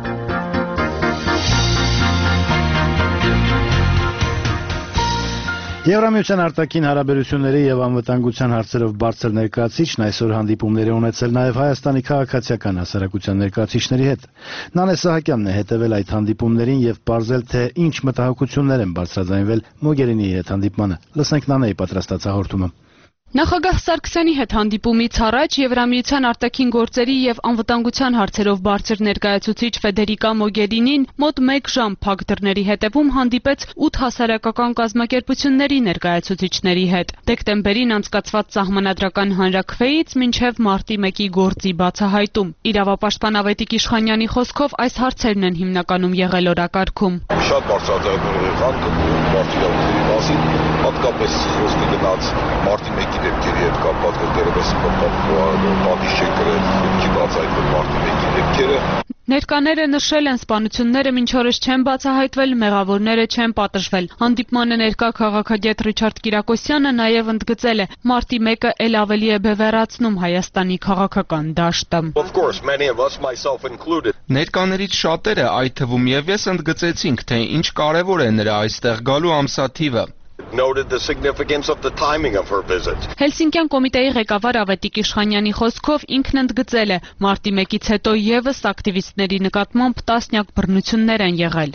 Եվրամիության արտաքին հարաբերությունների եւ անվտանգության հարցերով բարձր ներկայացուցիչն այսօր հանդիպումներ է ունեցել նաեւ Հայաստանի քաղաքացիական հասարակության ներկայացուցիչների հետ։ Նանե Սահակյանն է հետևել այդ հանդիպումներին եւ պարզել, թե ինչ մտահոգություններ են բարձրաձայնվել Մոգերինիի հետ հանդիպմանը։ Լսենք Նանեի պատրաստած հաղորդումը։ Նախագահ Սարգսյանի հետ հանդիպումից առաջ Եվրամիության արտաքին գործերի եւ անվտանգության հարցերով բարձր ներկայացուցիչ Ֆեդերիկա Մոգերինին մոտ 1 ժամ փակ դռների հետևում հանդիպեց 8 հասարակական կազմակերպությունների ներկայացուցիչների հետ։ Դեկտեմբերին անցկացված սահմանադրական հանրաքվեից մինչև մարտի 1-ի գործի բացահայտում։ Իրավապաշտպան Ավետիք Իշխանյանի խոսքով այս հարցերն են հիմնականում եղել օրակարգում։ Շատ բարձրաձայնվել եղան մարտի մասին, հատկապես խոսքը գնաց մարտի 1-ի դեպքերի հետ կապված, որ դեռևս պատիժ չի կրել, չի բացահայտվել մարտի 1-ի դեպքերը։ Ներկաները նշել են սպանությունները մինչ օրս չեն բացահայտվել, մեղավորները չեն պատժվել։ Հանդիպմանը ներկա քաղաքագետ Ռիչարդ Կիրակոսյանը նաև ընդգծել է, մարտի 1-ը ել ավելի է բևեռացնում Հայաստանի քաղաքական դաշտը։ Ներկաներից շատերը, այդ թվում եւ ես, ընդգծեցինք, թե ինչ կարևոր է նրա այստեղ գալու ամսաթիվը։ Հելսինկյան կոմիտեի ղեկավար Ավետիք Իշխանյանի խոսքով ինքն ընդգծել է, մարտի 1-ից հետո եւս ակտիվիստների նկատմամբ տասնյակ բռնություններ են եղել։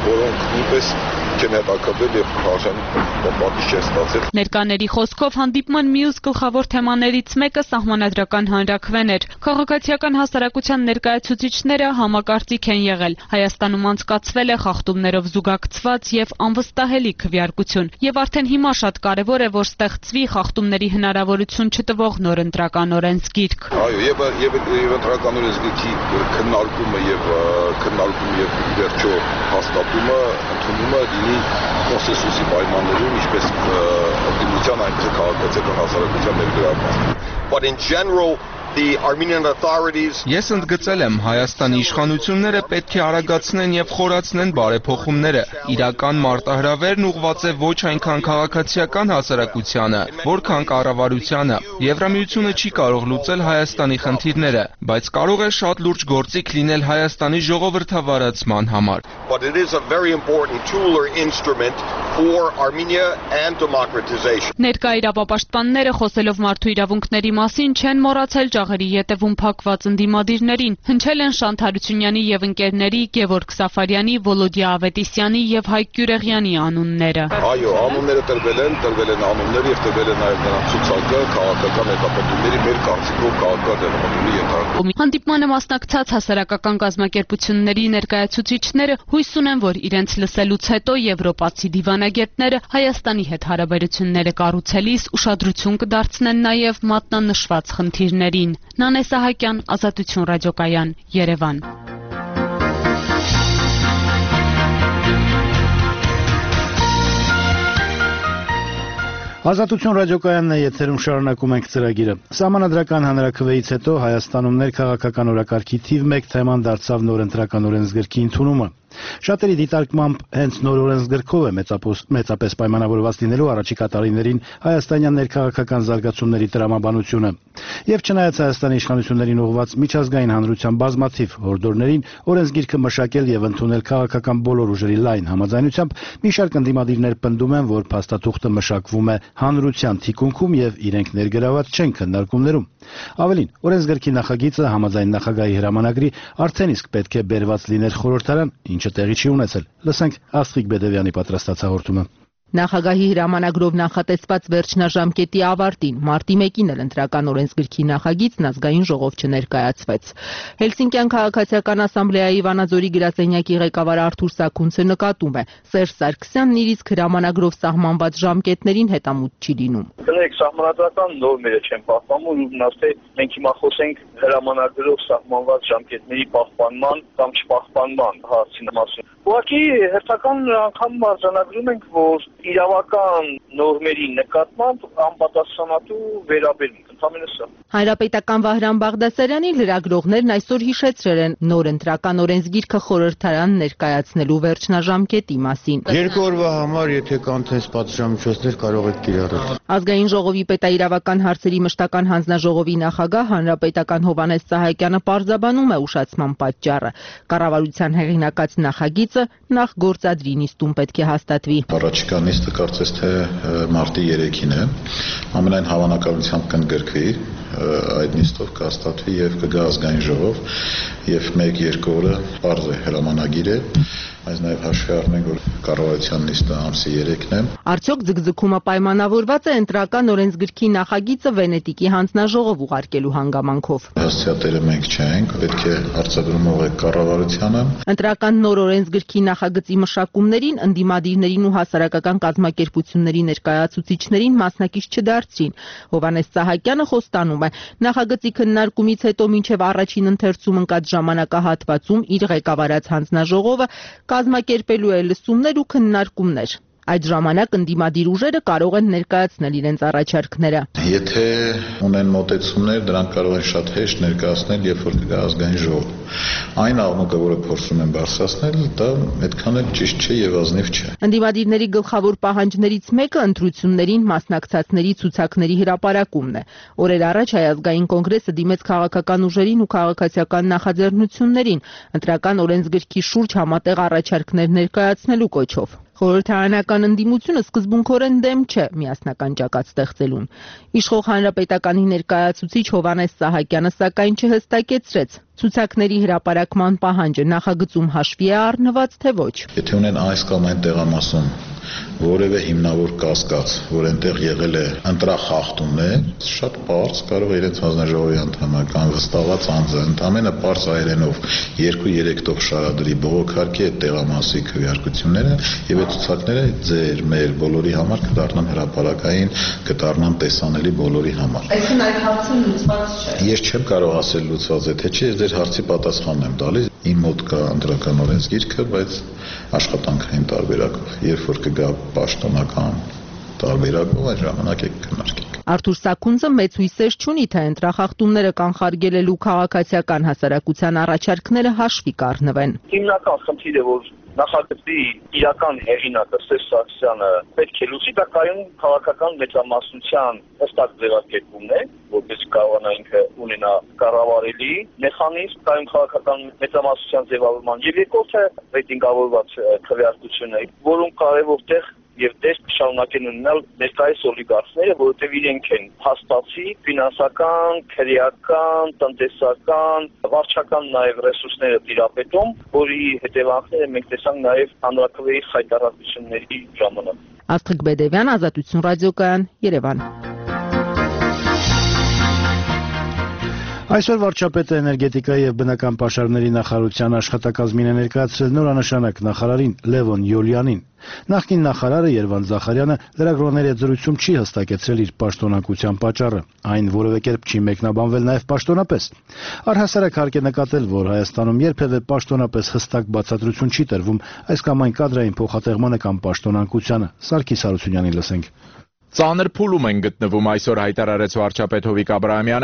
Ներկաների խոսքով հանդիպման մյուս գլխավոր թեմաներից մեկը սահմանադրական հանրաքվեն էր։ Քաղաքացիական հասարակության ներկայացուցիչները համակարծիք են եղել։ Հայաստանում անցկացվել է խախտումներով զուգակցված եւ անվստահելի քվեարկություն, եւ արդեն հիմա շատ կարևոր է, որ ստեղծվի խախտումների հնարավորություն չտվող նոր ընտրական օրենսգիրք։ Այո, եւ ընտրական օրենսգիրքի քննարկումը եւ վերջո հաստատումը, ընդունումը լինի կոնսենսուսի պայմաններում, ինչպես ընդդիմության, այնպես քաղաքացիական հասարակության ներգրավված։ But in general, the Armenian authorities Ես ընդգծել եմ, Հայաստանի իշխանությունները պետք է արագացնեն եւ խորացնեն բարեփոխումները։ Իրական մարտահրավերն ուղղված է ոչ այնքան քաղաքացիական հասարակությանը, որքան կառավարությանը։ Եվրամիությունը չի կարող լուծել Հայաստանի խնդիրները, բայց կարող է շատ լուրջ գործիք լինել Հայաստանի ժողովրդավարացման համար։ But it is a very important tool or instrument for Armenia and democratization. Ներկա իրավապաշտպանները խոսելով մարդու իրավունքների մասին չեն մոռացել ջաղերի ետևում փակված ընդդիմադիրներին, հնչել են Շանթ Հարությունյանի եւ ընկերների Գևորգ Սաֆարյանի, Վոլոդիա Ավետիսյանի եւ Հայկ Գյուրեղյանի անունները։ Այո, անունները տրվել են անունները եւ տրվել է նաեւ նրանց ցուցակը քաղաքական հետապնդումների մեր կարծիքով քաղաքական հետապնդումների ենթարկում։ Հանդիպմանը մասնակցած հասարակական կազմակերպությունների ներկայացուցիչները հույս ունեն, որ իրենց լսելուց հետո եվրոպացի դիվանագետները Հայաստանի հետ հարաբերությունները կառուցելիս ուշադրություն կդարձնեն նաև մատնանշված խնդիրներին։ Նանե Սահակյան, Ազատություն ռադիոկայան, Երևան։ Ազատություն ռադիոկայանն է, եթերում շարունակում ենք ծրագիրը։ Սահմանադրական հանրաքվեից հետո Հայաստանում ներքաղաքական օրակարգի թիվ 1 թեման դարձավ նոր ընտրական օրենսգրքի ընդունումը։ Շատերի դիտարկմամբ հենց նոր օրենսգրքով է մեծապես պայմանավորված լինելու առաջիկա տարիներին հայաստանյան ներքաղաքական զարգացումների տրամաբանությունը։ Եվ չնայած Հայաստանի իշխանություններին ուղղված միջազգային հանրության բազմաթիվ հորդորներին, օրենսգիրքը մշակել եւ ընդունել քաղաքական բոլոր ուժերի լայն համաձայնությամբ, մի շարք ընդդիմադիրներ պնդում են, որ փաստաթուղթը մշակվում է հանրության թիկունքում եւ իրենք ներգրաված չեն քննարկումներում։ Ավելին, օրենսգրքի նախագիծը համաձայն նախագահի հրամանագրի արդեն իսկ պետք է բերված լիներ խորհրդարան, ինչը տեղի չի ունեցել։ Լսենք Աստղիկ Բեդևյանի պատրաստած հաղորդումը։ Նախագահի հրամանագրով նախատեսված վերջնաժամկետի ավարտին մարտի 1-ին էլ ընտրական օրենսգրքի նախագիծն ազգային ժողով չներկայացվեց։ Հելսինկյան քաղաքացիական ասամբլեայի Վանաձորի գրասենյակի ղեկավար Արթուր Սաքունցը նկատում է, Սերժ Սարգսյանն իր իսկ հրամանագրով սահմանված ժամկետներին հետամուտ չի լինում։ Կներեք, սահմանադրական նորմերը չեն պահպանում, ուրեմն ասե մենք հիմա խոսենք հրամանագրով սահմանված ժամկետների պահպանման կամ չպահպանման հարցի մասին։ Ուղղակի հերթական անգամ արձանագրում ենք, որ իրավական նորմերի նկատմամբ անպատասխանատու վերաբերմունք, ընդհանրապես սա։ Հանրապետական Վահրամ Բաղդասարյանի լրագրողներն այսօր հիշեցրել են նոր ընտրական օրենսգիրքը խորհրդարան ներկայացնելու վերջնաժամկետի մասին։ 2 օրվա համար, եթե կան տես պատժամիջոցներ, կարող եք կիրառել։ Ազգային ժողովի պետաիրավական հարցերի մշտական հանձնաժողովի նախագահ հանրապետական Հովհաննես Սահակյանը պարզաբանում է ուշացման պատճառը։ Կառավարության հեղինակած նախագիծը նախ գործադրի նիստում պետք է հաստատվի։ Առաջիկա նիստը կարծես թե մարտի 3-ին է, ամենայն հավանականությամբ կընդգրկվի այդ նիստով կհաստատվի եւ կգա ազգային ժողով եւ 1-2 օրը բարձ է հրամանագիր է, բայց նաեւ հաշվի առնենք, որ կառավարության նիստը ամսի 3-ն է։ Արդյոք ձգձգումը պայմանավորված է ընտրական օրենսգրքի նախագիծը Վենետիկի հանձնաժողով ուղարկելու հանգամանքով։ Հասցեատերը մենք չենք, պետք է արձագրում ուղղել կառավարությանը։ Ընտրական նոր օրենսգրքի նախագծի մշակումներին ընդդիմադիրներին ու հասարակական կազմակերպությունների ներկայացուցիչներին մասնակից չդարձրին։ Հովհաննես Սահակյանը խոստանում է, նախագծի քննարկումից հետո մինչև առաջին ընթերցում ընկած ժամանակահատվածում իր ղեկավարած հանձնաժողովը կազմակերպելու է լսումներ ու քննարկումներ։ Այդ ժամանակ ընդդիմադիր ուժերը կարող են ներկայացնել իրենց առաջարկները։ Եթե ունեն մոտեցումներ, դրանք կարող են շատ հեշտ ներկայացնել, երբ որ կգա ազգային ժողով։ Այն աղմուկը, որը փորձում են բարձրացնել, դա այդքան էլ ճիշտ չէ եւ ազնիվ չէ։ Ընդդիմադիրների գլխավոր պահանջներից մեկը ընտրություններին մասնակցածների ցուցակների հրապարակումն է։ Օրեր առաջ Հայ ազգային կոնգրեսը դիմեց քաղաքական ուժերին ու քաղաքացիական նախաձեռնություններին ընտրական օրենսգրքի շուրջ համատեղ առաջարկներ ներկայացնելու կոչով։ Խորհրդարանական ընդդիմությունը սկզբունքորեն դեմ չէ միասնական ճակատ ստեղծելուն։ Իշխող հանրապետականի ներկայացուցիչ Հովհաննես Սահակյանը սակայն չհստակեցրեց ցուցակների հրապարակման պահանջը նախագծում հաշվի է առնված, թե ոչ։ Եթե ունեն այս կամ այն տեղամասում որևէ հիմնավոր կասկած, որ այնտեղ եղել է ընտրախախտումներ, շատ բարձ կարող է իրենց հանձնաժողովի անդամական վստահված անձը ընդամենը բարձ այրենով 2-3 տող շարադրի բողոքարկի այդ տեղամասի քվեարկությունները եւ այդ ցուցակները ձեր մեր բոլորի համար կդառնան հրապարակային, կդառնան տեսանելի բոլորի համար։ Այսինքն այդ հարցը լուծված չէ։ Ես չեմ կարող ասել լուծված է, թե չէ, ձեր հարցի պատասխանն եմ տալիս։ Իմ մոտ կա ընտրական օրենսգիրքը, բայց աշխատանքային տարբերակով, երբ որ կգա պաշտոնական տարբերակով, այդ ժամանակ եք քննարկենք։ Արթուր Սաքունցը մեծ հույսեր չունի, թե ընտրախախտումները կանխարգելելու քաղաքացիական հասարակության առաջարկները հաշվի կառնվեն։ Հիմնական խնդիրը, որ նախագծի իրական հեղինակը Սերժ Սարգսյանը պետք է լուծի, դա կայուն քաղաքական մեծամասնության հստակ ձևակերպումն է, որպես կարողանա ինքը ունենա կառավարելի մեխանիզմ կայուն քաղաքական մեծամասնության ձևավորման, եւ երկրորդը ռեյտինգավորված քվեարկությունը, որում կարևոր տեղ եւ դեսք շարունակեն ունենալ ներկայիս օլիգարխները, որովհետեւ իրենք են հաստատի ֆինանսական, քրեական, տնտեսական, վարչական նաեւ ռեսուրսները տիրապետում, որի հետևանքները մենք տեսանք նաեւ հանրաքվեի խայտառակությունների ժամանակ։ Աստղիկ Բեդևյան, Ազատություն ռադիոկայան, Երևան։ Այսօր վարչապետը էներգետիկայի եւ բնական պաշարների նախարարության աշխատակազմին է ներկայացրել նորանշանակ նախարարին Լևոն Յոլյանին։ Նախկին նախարարը Երվանդ Զախարյանը լրագրողների հետ զրույցում չի հստակեցրել իր պաշտոնակության պատճառը, այն որևէ կերպ չի մեկնաբանվել նաեւ պաշտոնապես։ Առհասարակ հարկ է նկատել, որ Հայաստանում երբևէ պաշտոնապես հստակ բացատրություն չի տրվում այս կամ այն կադրային փոխատեղմանը կամ պաշտոնանկությանը։ Սարգիս Հարությունյանին լսենք։ Ծանր փուլում են գտնվում այսօր հայտարարեց վարչապետ Հովիկ Աբրահամյանը,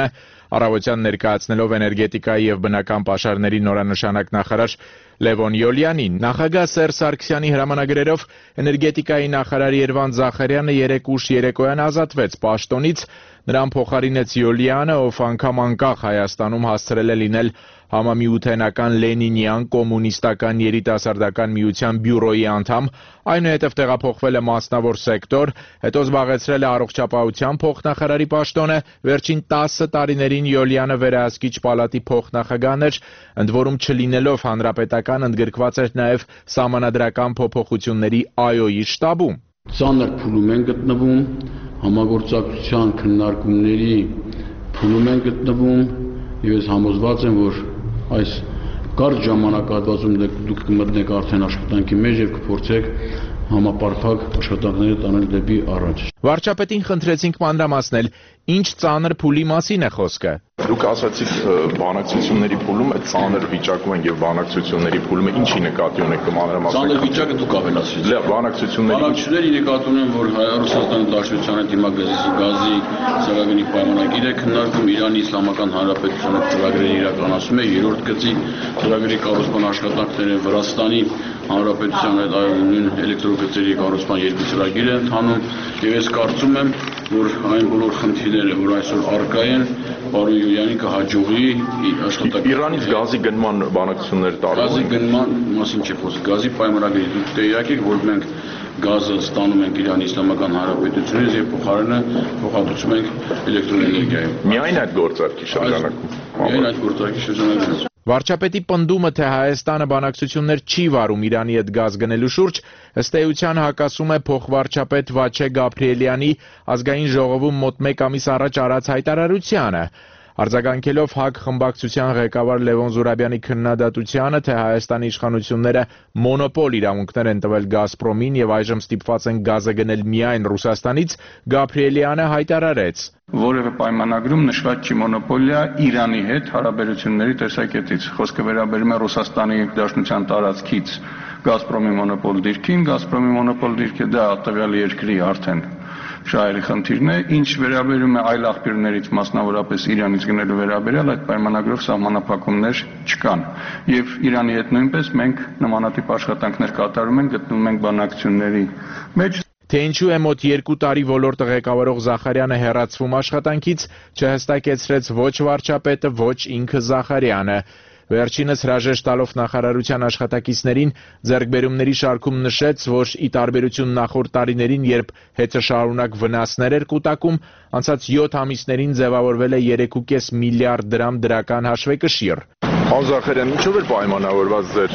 Առավոտյան ներկայացնելով էներգետիկայի եւ բնական պաշարների նորանշանակ նախարար Լևոն Յոլյանին, նախագահ Սերժ Սարգսյանի հրամանագրերով էներգետիկայի նախարար Երվանդ Զախարյանը երեկ ուշ երեկոյան ազատվեց պաշտոնից, նրան փոխարինեց Յոլյանը, ով անգամ անկախ Հայաստանում հասցրել է լինել Համամիութենական Լենինյան կոմունիստական երիտասարդական միության բյուրոյի անդամ, այնուհետև տեղափոխվել է մասնավոր սեկտոր, հետո զբաղեցրել է առողջապահության փոխնախարարի պաշտոնը, վերջին 10 տարիներին Յոլյանը վերահսկիչ պալատի փոխնախագահն էր, ընդ որում չլինելով հանրապետական ընդգրկված էր նաև սահմանադրական փոփոխությունների ԱՅՈ-ի շտաբում։ Ծանր փուլում են գտնվում, համագործակցության քննարկումների փուլում են գտնվում, եւ ես համոզված եմ, որ այս կարճ ժամանակահատվածում դուք կմտնեք արդեն աշխատանքի մեջ եւ կփորձեք համապարփակ աշխատանքները տանել դեպի առաջ։ Վարչապետին խնդրեցինք մանրամասնել, ինչ ծանր փուլի մասին է խոսքը։ Դուք ասացիք բանակցությունների փուլում, այդ ծանր վիճակում են եւ բանակցությունների փուլումը ինչի նկատի ունեք կմանրամասնեք։ Ծանր վիճակը դուք ավելացրեցիք։ Լավ, բանակցությունների նկատի ունեմ, որ Հայ-Ռուսաստանի Դաշնությանը դիմակայեցի գազի սարքանի պայմանագիրը քննարկում Իրանի Իսլամական Հանրապետությունը ծրագրերի իրականացում է, երրորդ գծի ծրագրի կառուցման աշխատանքները Վրաստանի Հանրապետության հետ նույն էլեկտրոգծերի կառուցման երկու ծրագիր են ընթանում եւ ես կարծում եմ, որ այն բոլոր խնդիրները, որ այսօր առկա են, պարոն Յոլյանի կհաջողի աշխատանք։ Իրանից գազի գնման բանակցություններ տարվում։ Գազի գնման մասին չի խոսքը, գազի պայմանագրի դուք տեղյակ եք, որ մենք գազը ստանում ենք Իրանի Իսլամական Հանրապետությունից եւ փոխարենը փոխհատուցում ենք էլեկտրոէներգիայով։ Միայն այդ գործարքի շրջանակում։ Միայն այդ գործարքի շրջանակում։ Վարչապետի պնդումը, թե Հայաստանը բանակցություններ չի վարում Իրանի հետ գազ գնելու շուրջ, ըստ էության հակասում է փոխվարչապետ Վաչե Գաբրիելյանի ազգային ժողովում մոտ 1 ամիս առաջ արած հայտարարությանը։ Արձագանքելով ՀԱԿ խմբակցության ղեկավար Լևոն Զուրաբյանի քննադատությանը, թե Հայաստանի իշխանությունները մոնոպոլ իրավունքներ են տվել Գազպրոմին եւ այժմ ստիպված են գազը գնել միայն Ռուսաստանից, Գաբրիելյանը հայտարարեց. Որևէ պայմանագրում նշված չի մոնոպոլիա Իրանի հետ հարաբերությունների տեսակետից։ Խոսքը վերաբերում է Ռուսաստանի Դաշնության տարածքից Գազպրոմի մոնոպոլ դիրքին, Գազպրոմի մոնոպոլ դիրքը դա տվյալ երկրի արդեն շահերի խնդիրն է, ինչ վերաբերում է այլ աղբյուրներից, մասնավորապես Իրանից գնելու վերաբերյալ, այդ պայմանագրով սահմանափակումներ չկան։ Եվ Իրանի հետ նույնպես մենք նմանատիպ աշխատանքներ կատարում ենք, գտնվում ենք բանակցությունների մեջ։ Թե ինչու է մոտ 2 տարի ոլորտը ղեկավարող Զախարյանը հեռացվում աշխատանքից, չհստակեցրեց ոչ վարչապետը, ոչ ինքը Զախարյանը։ Վերջինս հրաժեշտ տալով նախարարության աշխատակիցներին ձեռքբերումների շարքում նշեց, որ ի տարբերություն նախորդ տարիներին, երբ հետզշարունակ վնասներ էր կուտակում, անցած 7 ամիսներին ձևավորվել է 3.5 միլիարդ դրամ դրական հաշվեկշիռ։ Պարոն Զախարյան, ինչով էր պայմանավորված ձեր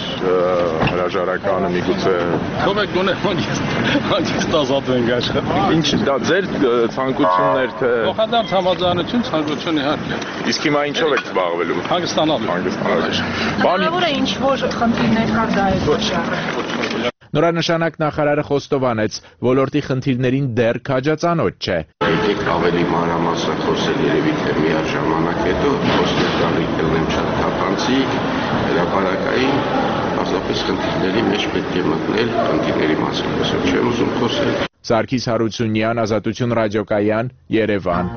հրաժարականը միգուցե։ Թողեք գոնե հանգիստ ազատվենք աշխատանքից։ Ինչ դա ձեր ցանկություններ թե։ Փոխադարձ համաձայնություն ցանկություն իհարկե։ Իսկ հիմա ինչով եք զբաղվելու։ Հանգստանալու։ Հնարավոր է ինչ-որ խնդիրներ կար դա է պատճառը։ Նորանշանակ նախարարը խոստովանեց, ոլորտի խնդիրներին դեռ քաջածանոթ չէ։ Եկեք ավելի մանրամասն խոսել երևի թե միաժամանակ հետո խոսքեր կարելի է ունեմ շատ թափանցիկ, հրապարակային, պարզապես խնդիրների մեջ պետք է մտնել, խնդիրների մասին խոսել, չեմ ուզում խոսել։ Սարգիս Հարությունյան, Ազատություն ռադիոկայան, Երևան։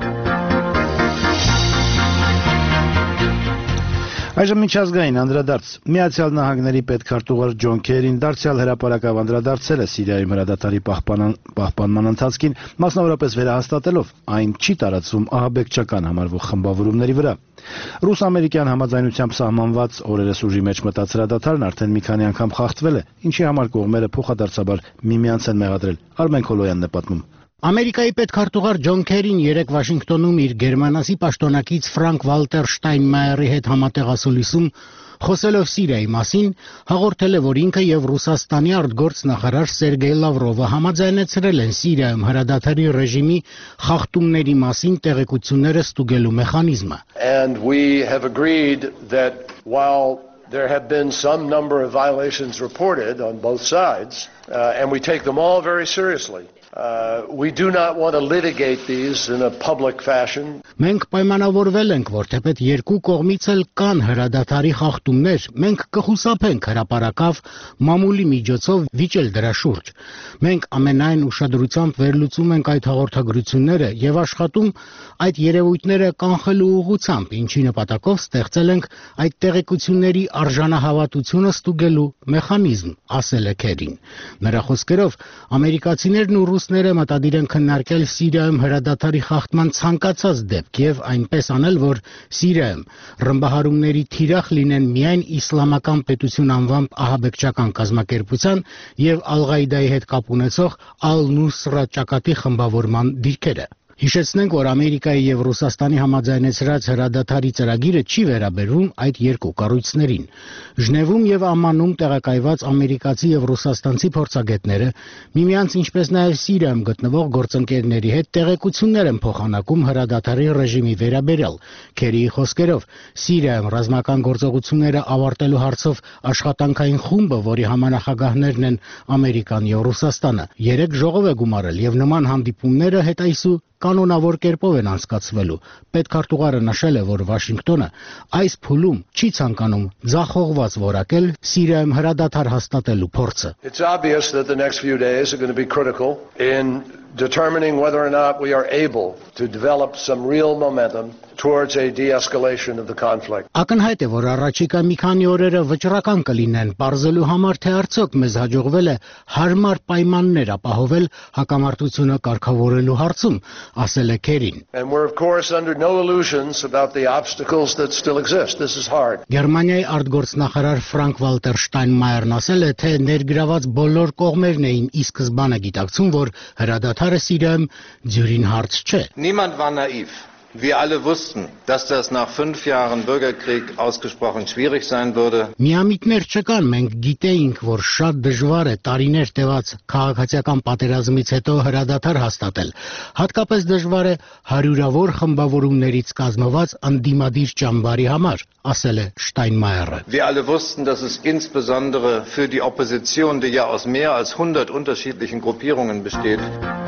Այժմ միջազգային անդրադարձ։ Միացյալ Նահանգների պետքարտուղար Ջոն Քերին դարձյալ հրապարակավ անդրադարձել է Սիրիայում հրադադարի պահպանման ընթացքին, մասնավորապես վերահաստատելով այն չի տարածվում ահաբեկչական համարվող խմբավորումների վրա։ Ռուս-ամերիկյան համաձայնությամբ սահմանված օրերս ուժի մեջ մտած հրադադարն արդեն մի քանի անգամ խախտվել է, ինչի համար կողմերը փոխադարձաբար միմյանց են մեղադրել։ Արմեն Քոլոյանն է պատմում։ Ամերիկայի պետքարտուղար Ջոն Քերին երեկ Վաշինգտոնում իր գերմանացի պաշտոնակից Ֆրանկ Վալտեր Շտայնմայերի հետ համատեղ ասուլիսում խոսելով Սիրիայի մասին, հաղորդել է, որ ինքը եւ Ռուսաստանի արտգործնախարար Սերգեյ Լավրովը համաձայնեցրել են Սիրիայում հրադադարի ռեժիմի խախտումների մասին տեղեկությունները ստուգելու մեխանիզմը։ And we have agreed that while there have been some number of violations reported on both sides, and we take them all very seriously. We do not want to litigate these in a public fashion. Մենք պայմանավորվել ենք, որ թեպետ երկու կողմից էլ կան հրադադարի խախտումներ, մենք կխուսափենք հրապարակավ մամուլի միջոցով վիճել դրա շուրջ։ Մենք ամենայն ուշադրությամբ վերլուծում ենք այդ հաղորդագրությունները եւ աշխատում այդ երևույթները կանխելու ուղղությամբ, ինչի նպատակով ստեղծել ենք այդ տեղեկությունների արժանահավատությունը ստուգելու մեխանիզմ, ասել է Քերին։ Նրա խոսքերով ամերիկացիներն ու ռուսները մտադիր են քննարկել Սիրիայում հրադադարի խախտման ցանկացած դեպք եւ այնպես անել, որ Սիրիայում ռմբահարումների թիրախ լինեն միայն իսլամական պետություն անվամբ ահաբեկչական կազմակերպության եւ Ալ-Ղաիդայի հետ կապ ունեցող Ալ-Նուսրա ճակատի խմբավորման դիրքերը։ Հիշեցնենք, որ Ամերիկայի եւ Ռուսաստանի համաձայնեցրած հրադադարի ծրագիրը չի վերաբերվում այդ երկու կառույցներին։ Ժնևում եւ Ամմանում տեղակայված ամերիկացի եւ ռուսաստանցի փորձագետները միմյանց ինչպես նաեւ Սիրիայում գտնվող գործընկերների հետ տեղեկություններ են փոխանակում հրադադարի ռեժիմի վերաբերյալ։ Քերիի խոսքերով Սիրիայում ռազմական գործողությունները ավարտելու հարցով աշխատանքային խումբը, որի համանախագահներն են Ամերիկան եւ Ռուսաստանը, 3 ժողով է գումարել եւ նման հանդիպումները հետայսու կանոնավոր կերպով են անցկացվելու։ Պետքարտուղարը նշել է, որ Վաշինգտոնը այս փուլում չի ցանկանում ձախողված որակել Սիրիայում հրադադար հաստատելու փորձը։ It's obvious that the next few days are going to be critical in determining whether or not we are able to develop some real momentum towards a de-escalation of the conflict. Ակնհայտ է, որ առաջիկա մի քանի օրերը վճռական կլինեն, պարզելու համար, թե արդյոք մեզ հաջողվել է հարմար պայմաններ ապահովել հակամարտությունը կարգավորելու հարցում, ասել է Քերին։ And we're of course under no illusions about the obstacles that still exist. This is hard. Գերմանիայի արտգործնախարար Ֆրանկ Վալտեր Շտայնմայերն ասել է, թե ներգրաված բոլոր կողմերն էին ի սկզբանե գիտակցում, որ հրադադարը Սիրիայում ձյուրին հարց չէ։ Niemand war naiv. Wir alle wussten, dass das nach 5 Jahren Bürgerkrieg ausgesprochen schwierig sein würde. Միամիտներ չկան, մենք գիտեինք, որ շատ դժվար է տարիներ տևած քաղաքացիական պատերազմից հետո հրադադար հաստատել։ Հատկապես դժվար է հարյուրավոր խմբավորումներից կազմված ընդդիմադիր ճամբարի համար, ասել է Շտայնմայերը։ Wir alle wussten, dass es insbesondere für die Opposition, die ja aus mehr als 100 unterschiedlichen Gruppierungen besteht,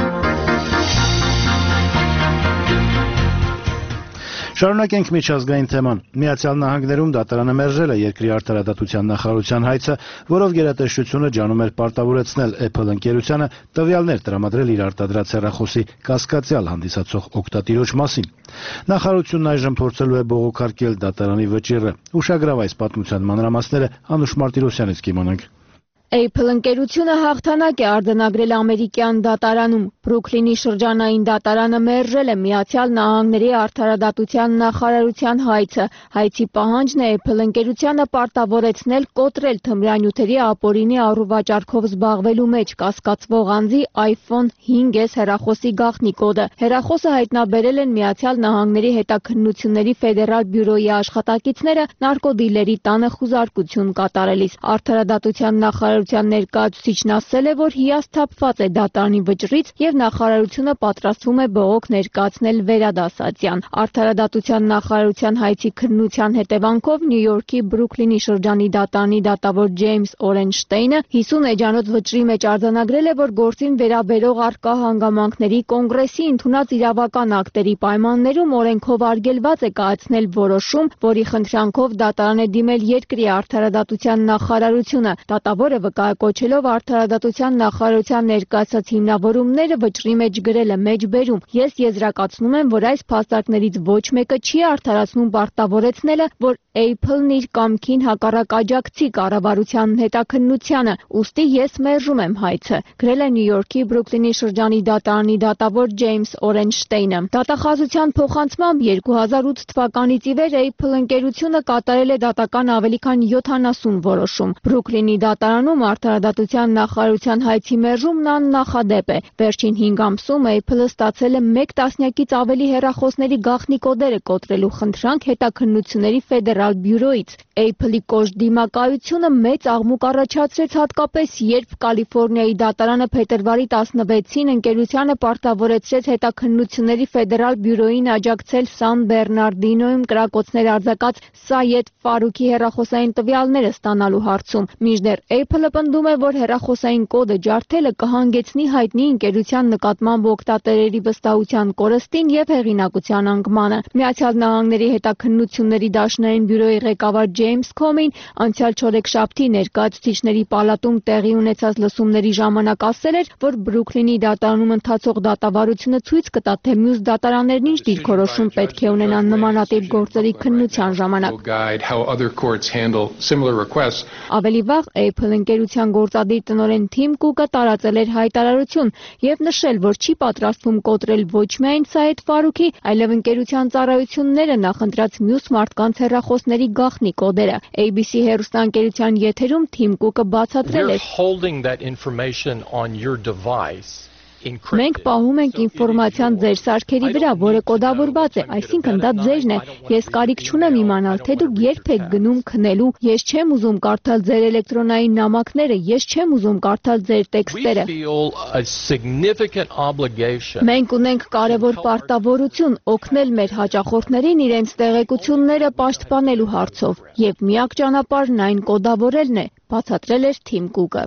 Շարունակենք միջազգային թեման։ Միացյալ Նահանգներում դատարանը մերժել է երկրի արդարադատության նախարարության հայցը, որով գերատեսչությունը ջանում էր պարտավորեցնել Apple ընկերությանը տվյալներ տրամադրել իր արտադրած հեռախոսի կասկածյալ հանդիսացող օգտատիրոջ մասին։ Նախարարությունն այժմ փորձելու է բողոքարկել դատարանի վճիռը։ Ուշագրավ այս պատմության մանրամասները Անուշ Մարտիրոսյանից կիմանանք։ Apple ընկերությունը հաղթանակ է արձանագրել ամերիկյան դատարանում։ Բրուքլինի շրջանային դատարանը մերժել է Միացյալ Նահանգների արդարադատության նախարարության հայցը։ Հայցի պահանջն է Apple ընկերությանը պարտավորեցնել կոտրել թմրանյութերի ապօրինի առուվաճառքով զբաղվելու մեջ կասկածվող անձի iPhone 5S հեռախոսի գաղտնի կոդը։ Հեռախոսը հայտնաբերել են Միացյալ Նահանգների հետաքննությունների ֆեդերալ բյուրոյի աշխատակիցները նարկոդիլերի տանը խուզարկություն կատարելիս։ Արդարադատության նախարարության ներկայացուցիչն ասել է, որ հիասթափված է դատարանի վճռից եւ նախարարությունը պատրաստվում է բողոք ներկայացնել վերադասացիան։ Արդարադատության նախարարության հայցի քննության հետևանքով Նյու Յորքի Բրուքլինի շրջանի դատարանի դատավոր Ջեյմս Օրենշտեյնը 50 էջանոց վճռի մեջ արձանագրել է, որ գործին վերաբերող առկա հանգամանքների կոնգրեսի ընդունած իրավական ակտերի պայմաններում օրենքով արգելված է կայացնել որոշում, որի խնդրանքով դատարան է դիմել երկրի արդարադատության նախարարությունը։ Դատավորը վկայակոչելով արդարադատության նախարարության ներկայացած հիմնավորումները վճռի մեջ գրել է մեջբերում։ Ես եզրակացնում եմ, որ այս փաստարկներից ոչ մեկը չի արդարացնում պարտավորեցնելը, որ Apple-ն իր կամքին հակառակ աջակցի կառավարության հետաքննությանը, ուստի ես մերժում եմ հայցը, գրել է Նյու Յորքի Բրուքլինի շրջանի դատարանի դատավոր Ջեյմս Օրենշտեյնը։ Դատախազության փոխանցմամբ 2008 թվականից ի վեր Apple ընկերությունը կատարել է դատական ավելի քան 70 որոշում։ Բրուքլինի դատարանում արդարադատության նախարարության հայցի մերժումն աննախադեպ է։ Վերջին 5 ամսում Apple-ը ստացել է 1 տասնյակից ավելի հեռախոսների գաղտնի կոդերը կոտրելու խնդրանք հետաքննությունների ֆեդերալ բյուրոյից։ Apple-ի կոշտ դիմակայությունը մեծ աղմուկ առաջացրեց հատկապես, երբ Կալիֆոռնիայի դատարանը փետրվարի 16-ին ընկերությանը պարտավորեցրեց հետաքննությունների ֆեդերալ բյուրոյին աջակցել Սան Բեռնարդինոյում կրակոցներ արձակած Սայեդ Ֆարուքի հեռախոսային տվյալները ստանալու հարցում։ Մինչդեռ Apple-ը պնդում է, որ հեռախոսային կոդը ջարդելը կհանգեցնի հայտնի ընկերության նկատմամբ օգտատերերի վստահության կորստին եւ հեղինակության անկմանը։ Միացյալ Նահանգների հետաքննությունների դաշնային բյուրոյի ղեկավար Ջեյմս Քոմին անցյալ չորեքշաբթի ներկայացուցիչների պալատում տեղի ունեցած լսումների ժամանակ ասել էր, որ Բրուքլինի դատարանում ընթացող դատավարությունը ցույց կտա, թե մյուս դատարաններն ինչ դիրքորոշում պետք է ունենան նմանատիպ գործերի քննության ժամանակ։ Ավելի վաղ Apple ընկերության գործադիր տնօրեն Թիմ Կուկը տարածել էր հայտարարություն եւ նշել, որ չի պատրաստվում կոտրել ոչ միայն Սայեդ Ֆարուքի, այլև ընկերության ծառայությունները նախընտրած մյուս մարդկանց հեռախոսների գաղտնի կոդերը։ ABC հեռուստաընկերության եթերում Թիմ Կուկը բացատրել էր. Մենք պահում ենք ինֆորմացիան ձեր սարքերի վրա, որը կոդավորված է, այսինքն դա ձերն է։ Ես կարիք չունեմ իմանալ, թե դուք երբ եք գնում քնելու, ես չեմ ուզում կարդալ ձեր էլեկտրոնային նամակները, ես չեմ ուզում կարդալ ձեր տեքստերը։ Մենք ունենք կարևոր պարտավորություն օգնել մեր հաճախորդներին իրենց տեղեկությունները պաշտպանելու հարցով, եւ միակ ճանապարհն այն կոդավորելն է, բացատրել էր Թիմ Կուկը։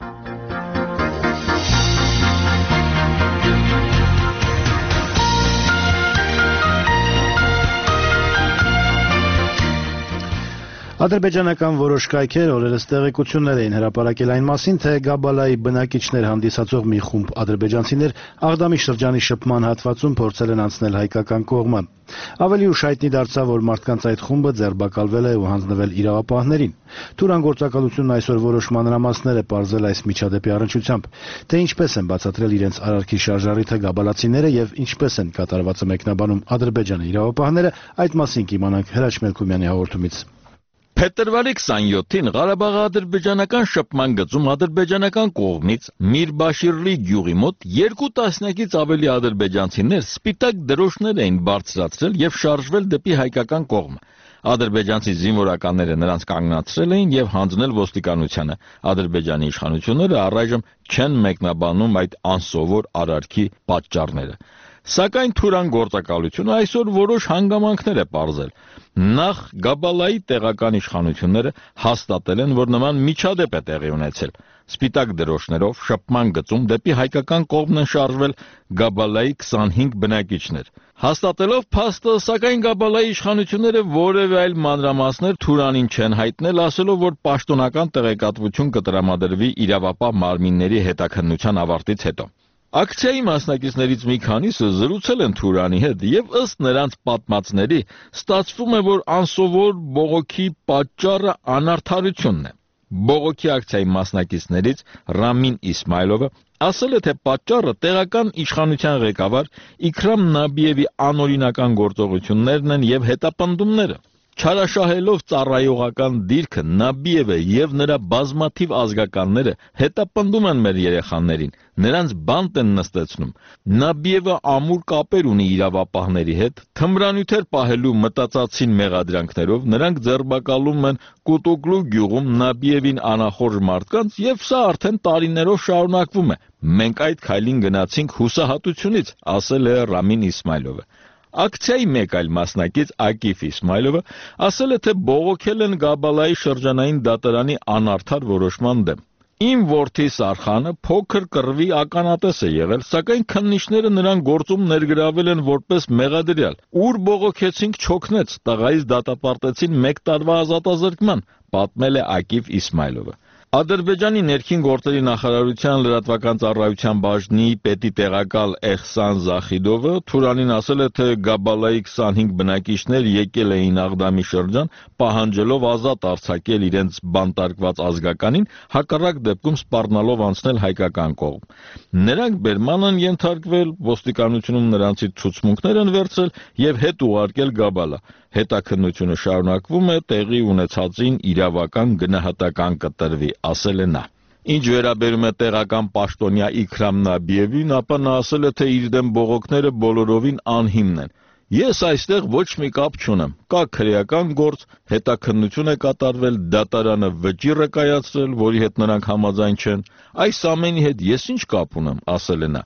Ադրբեջանական որոշ կայքեր օրերս տեղեկություններ էին հրապարակել այն մասին, թե Գաբալայի բնակիչներ հանդիսացող մի խումբ ադրբեջանցիներ Աղդամի շրջանի շփման հատվածում փորձել են անցնել հայկական կողմը։ Ավելի ուշ հայտնի դարձավ, որ մարդկանց այդ խումբը ձերբակալվել է ու հանձնվել իրավապահներին։ Թուրան գործակալությունն այսօր որոշ մանրամասներ է պարզել այս միջադեպի առնչությամբ, թե ինչպես են բացատրել իրենց արարքի շարժառիթը գաբալացիները եւ ինչպես են կատարվածը մեկնաբանում Ադրբեջանի իրավապահները, այդ մասին կիմանանք Հրաչ Մելքումյանի հաղորդումից։ Փետրվարի 27-ին Ղարաբաղ-ադրբեջանական շփման գծում ադրբեջանական կողմից Միրբաշիրլի գյուղի մոտ 2 տասնյակից ավելի ադրբեջանցիներ սպիտակ դրոշներ էին բարձրացրել եւ շարժվել դեպի հայկական կողմ։ Ադրբեջանցի զինվորականները նրանց կանգնացրել էին եւ հանձնել ոստիկանությանը։ Ադրբեջանի իշխանությունները առայժմ չեն մեկնաբանում այդ անսովոր արարքի պատճառները։ Սակայն Թուրան գործակալությունը այսօր որոշ հանգամանքներ է պարզել։ Նախ Գաբալայի տեղական իշխանությունները հաստատել են, որ նման միջադեպ է տեղի ունեցել։ Սպիտակ դրոշներով շփման գծում դեպի հայկական կողմն են շարժվել Գաբալայի 25 բնակիչներ։ Հաստատելով փաստը, սակայն Գաբալայի իշխանությունները որևէ այլ մանրամասներ Թուրանին չեն հայտնել, ասելով, որ պաշտոնական տեղեկատվություն կտրամադրվի իրավապահ մարմինների հետաքննության ավարտից հետո։ Ակցիայի մասնակիցներից մի քանիսը զրուցել են Թուրանի հետ եւ ըստ նրանց պատմածների ստացվում է, որ անսովոր բողոքի պատճառը անարդարությունն է։ Բողոքի ակցիայի մասնակիցներից Ռամին Իսմայլովը ասել է, թե պատճառը տեղական իշխանության ղեկավար Իքրամ Նաբիևի անօրինական գործողություններն են եւ հետապնդումները։ Չարաշահելով ծառայողական դիրքը Նաբիևը եւ նրա բազմաթիվ ազգականները հետապնդում են մեր երեխաներին, նրանց բանտ են նստեցնում։ Նաբիևը ամուր կապեր ունի իրավապահների հետ, թմրանյութեր պահելու մտածածին մեղադրանքներով նրանք ձերբակալում են Կուտուկլու գյուղում Նաբիևին անախորժ մարդկանց եւ սա արդեն տարիներով շարունակվում է։ Մենք այդ քայլին գնացինք հուսահատությունից, ասել է Ռամին Իսմայլովը։ Ակցիայի մեկ այլ մասնակից Ակիֆ Իսմայլովը ասել է, թե բողոքել են Գաբալայի շրջանային դատարանի անարդար որոշման դեմ։ Իմ որդի Սարխանը փոքր կռվի ականատես է եղել, սակայն քննիչները նրան գործում ներգրավել են որպես մեղադրյալ։ Ուր բողոքեցինք չօգնեց, տղայից դատապարտեցին 1 տարվա ազատազրկման, պատմել է Ակիֆ Իսմայլովը։ Ադրբեջանի ներքին գործերի նախարարության լրատվական ծառայության բաժնի պետի տեղակալ Էխսան Զախիդովը Թուրանին ասել է, թե Գաբալայի 25 բնակիչներ եկել էին Աղդամի շրջան, պահանջելով ազատ արձակել իրենց բանտարկված ազգականին, հակառակ դեպքում սպառնալով անցնել հայկական կողմ։ Նրանք բերման են ենթարկվել, ոստիկանությունում նրանցից ցուցմունքներ են վերցրել եւ հետ ուղարկել Գաբալա։ Հետաքննությունը շարունակվում է, տեղի ունեցածին իրավական գնահատական կտրվի, ասել է նա։ Ինչ վերաբերում է տեղական պաշտոնյա Իքրամ Նաբիևին, ապա նա ասել է, թե իր դեմ բողոքները բոլորովին անհիմն են։ Ես այստեղ ոչ մի կապ չունեմ, կա քրեական գործ, հետաքննություն է կատարվել, դատարանը վճիռ է կայացրել, որի հետ նրանք համաձայն չեն, այս ամենի հետ ես ինչ կապ ունեմ, ասել է նա։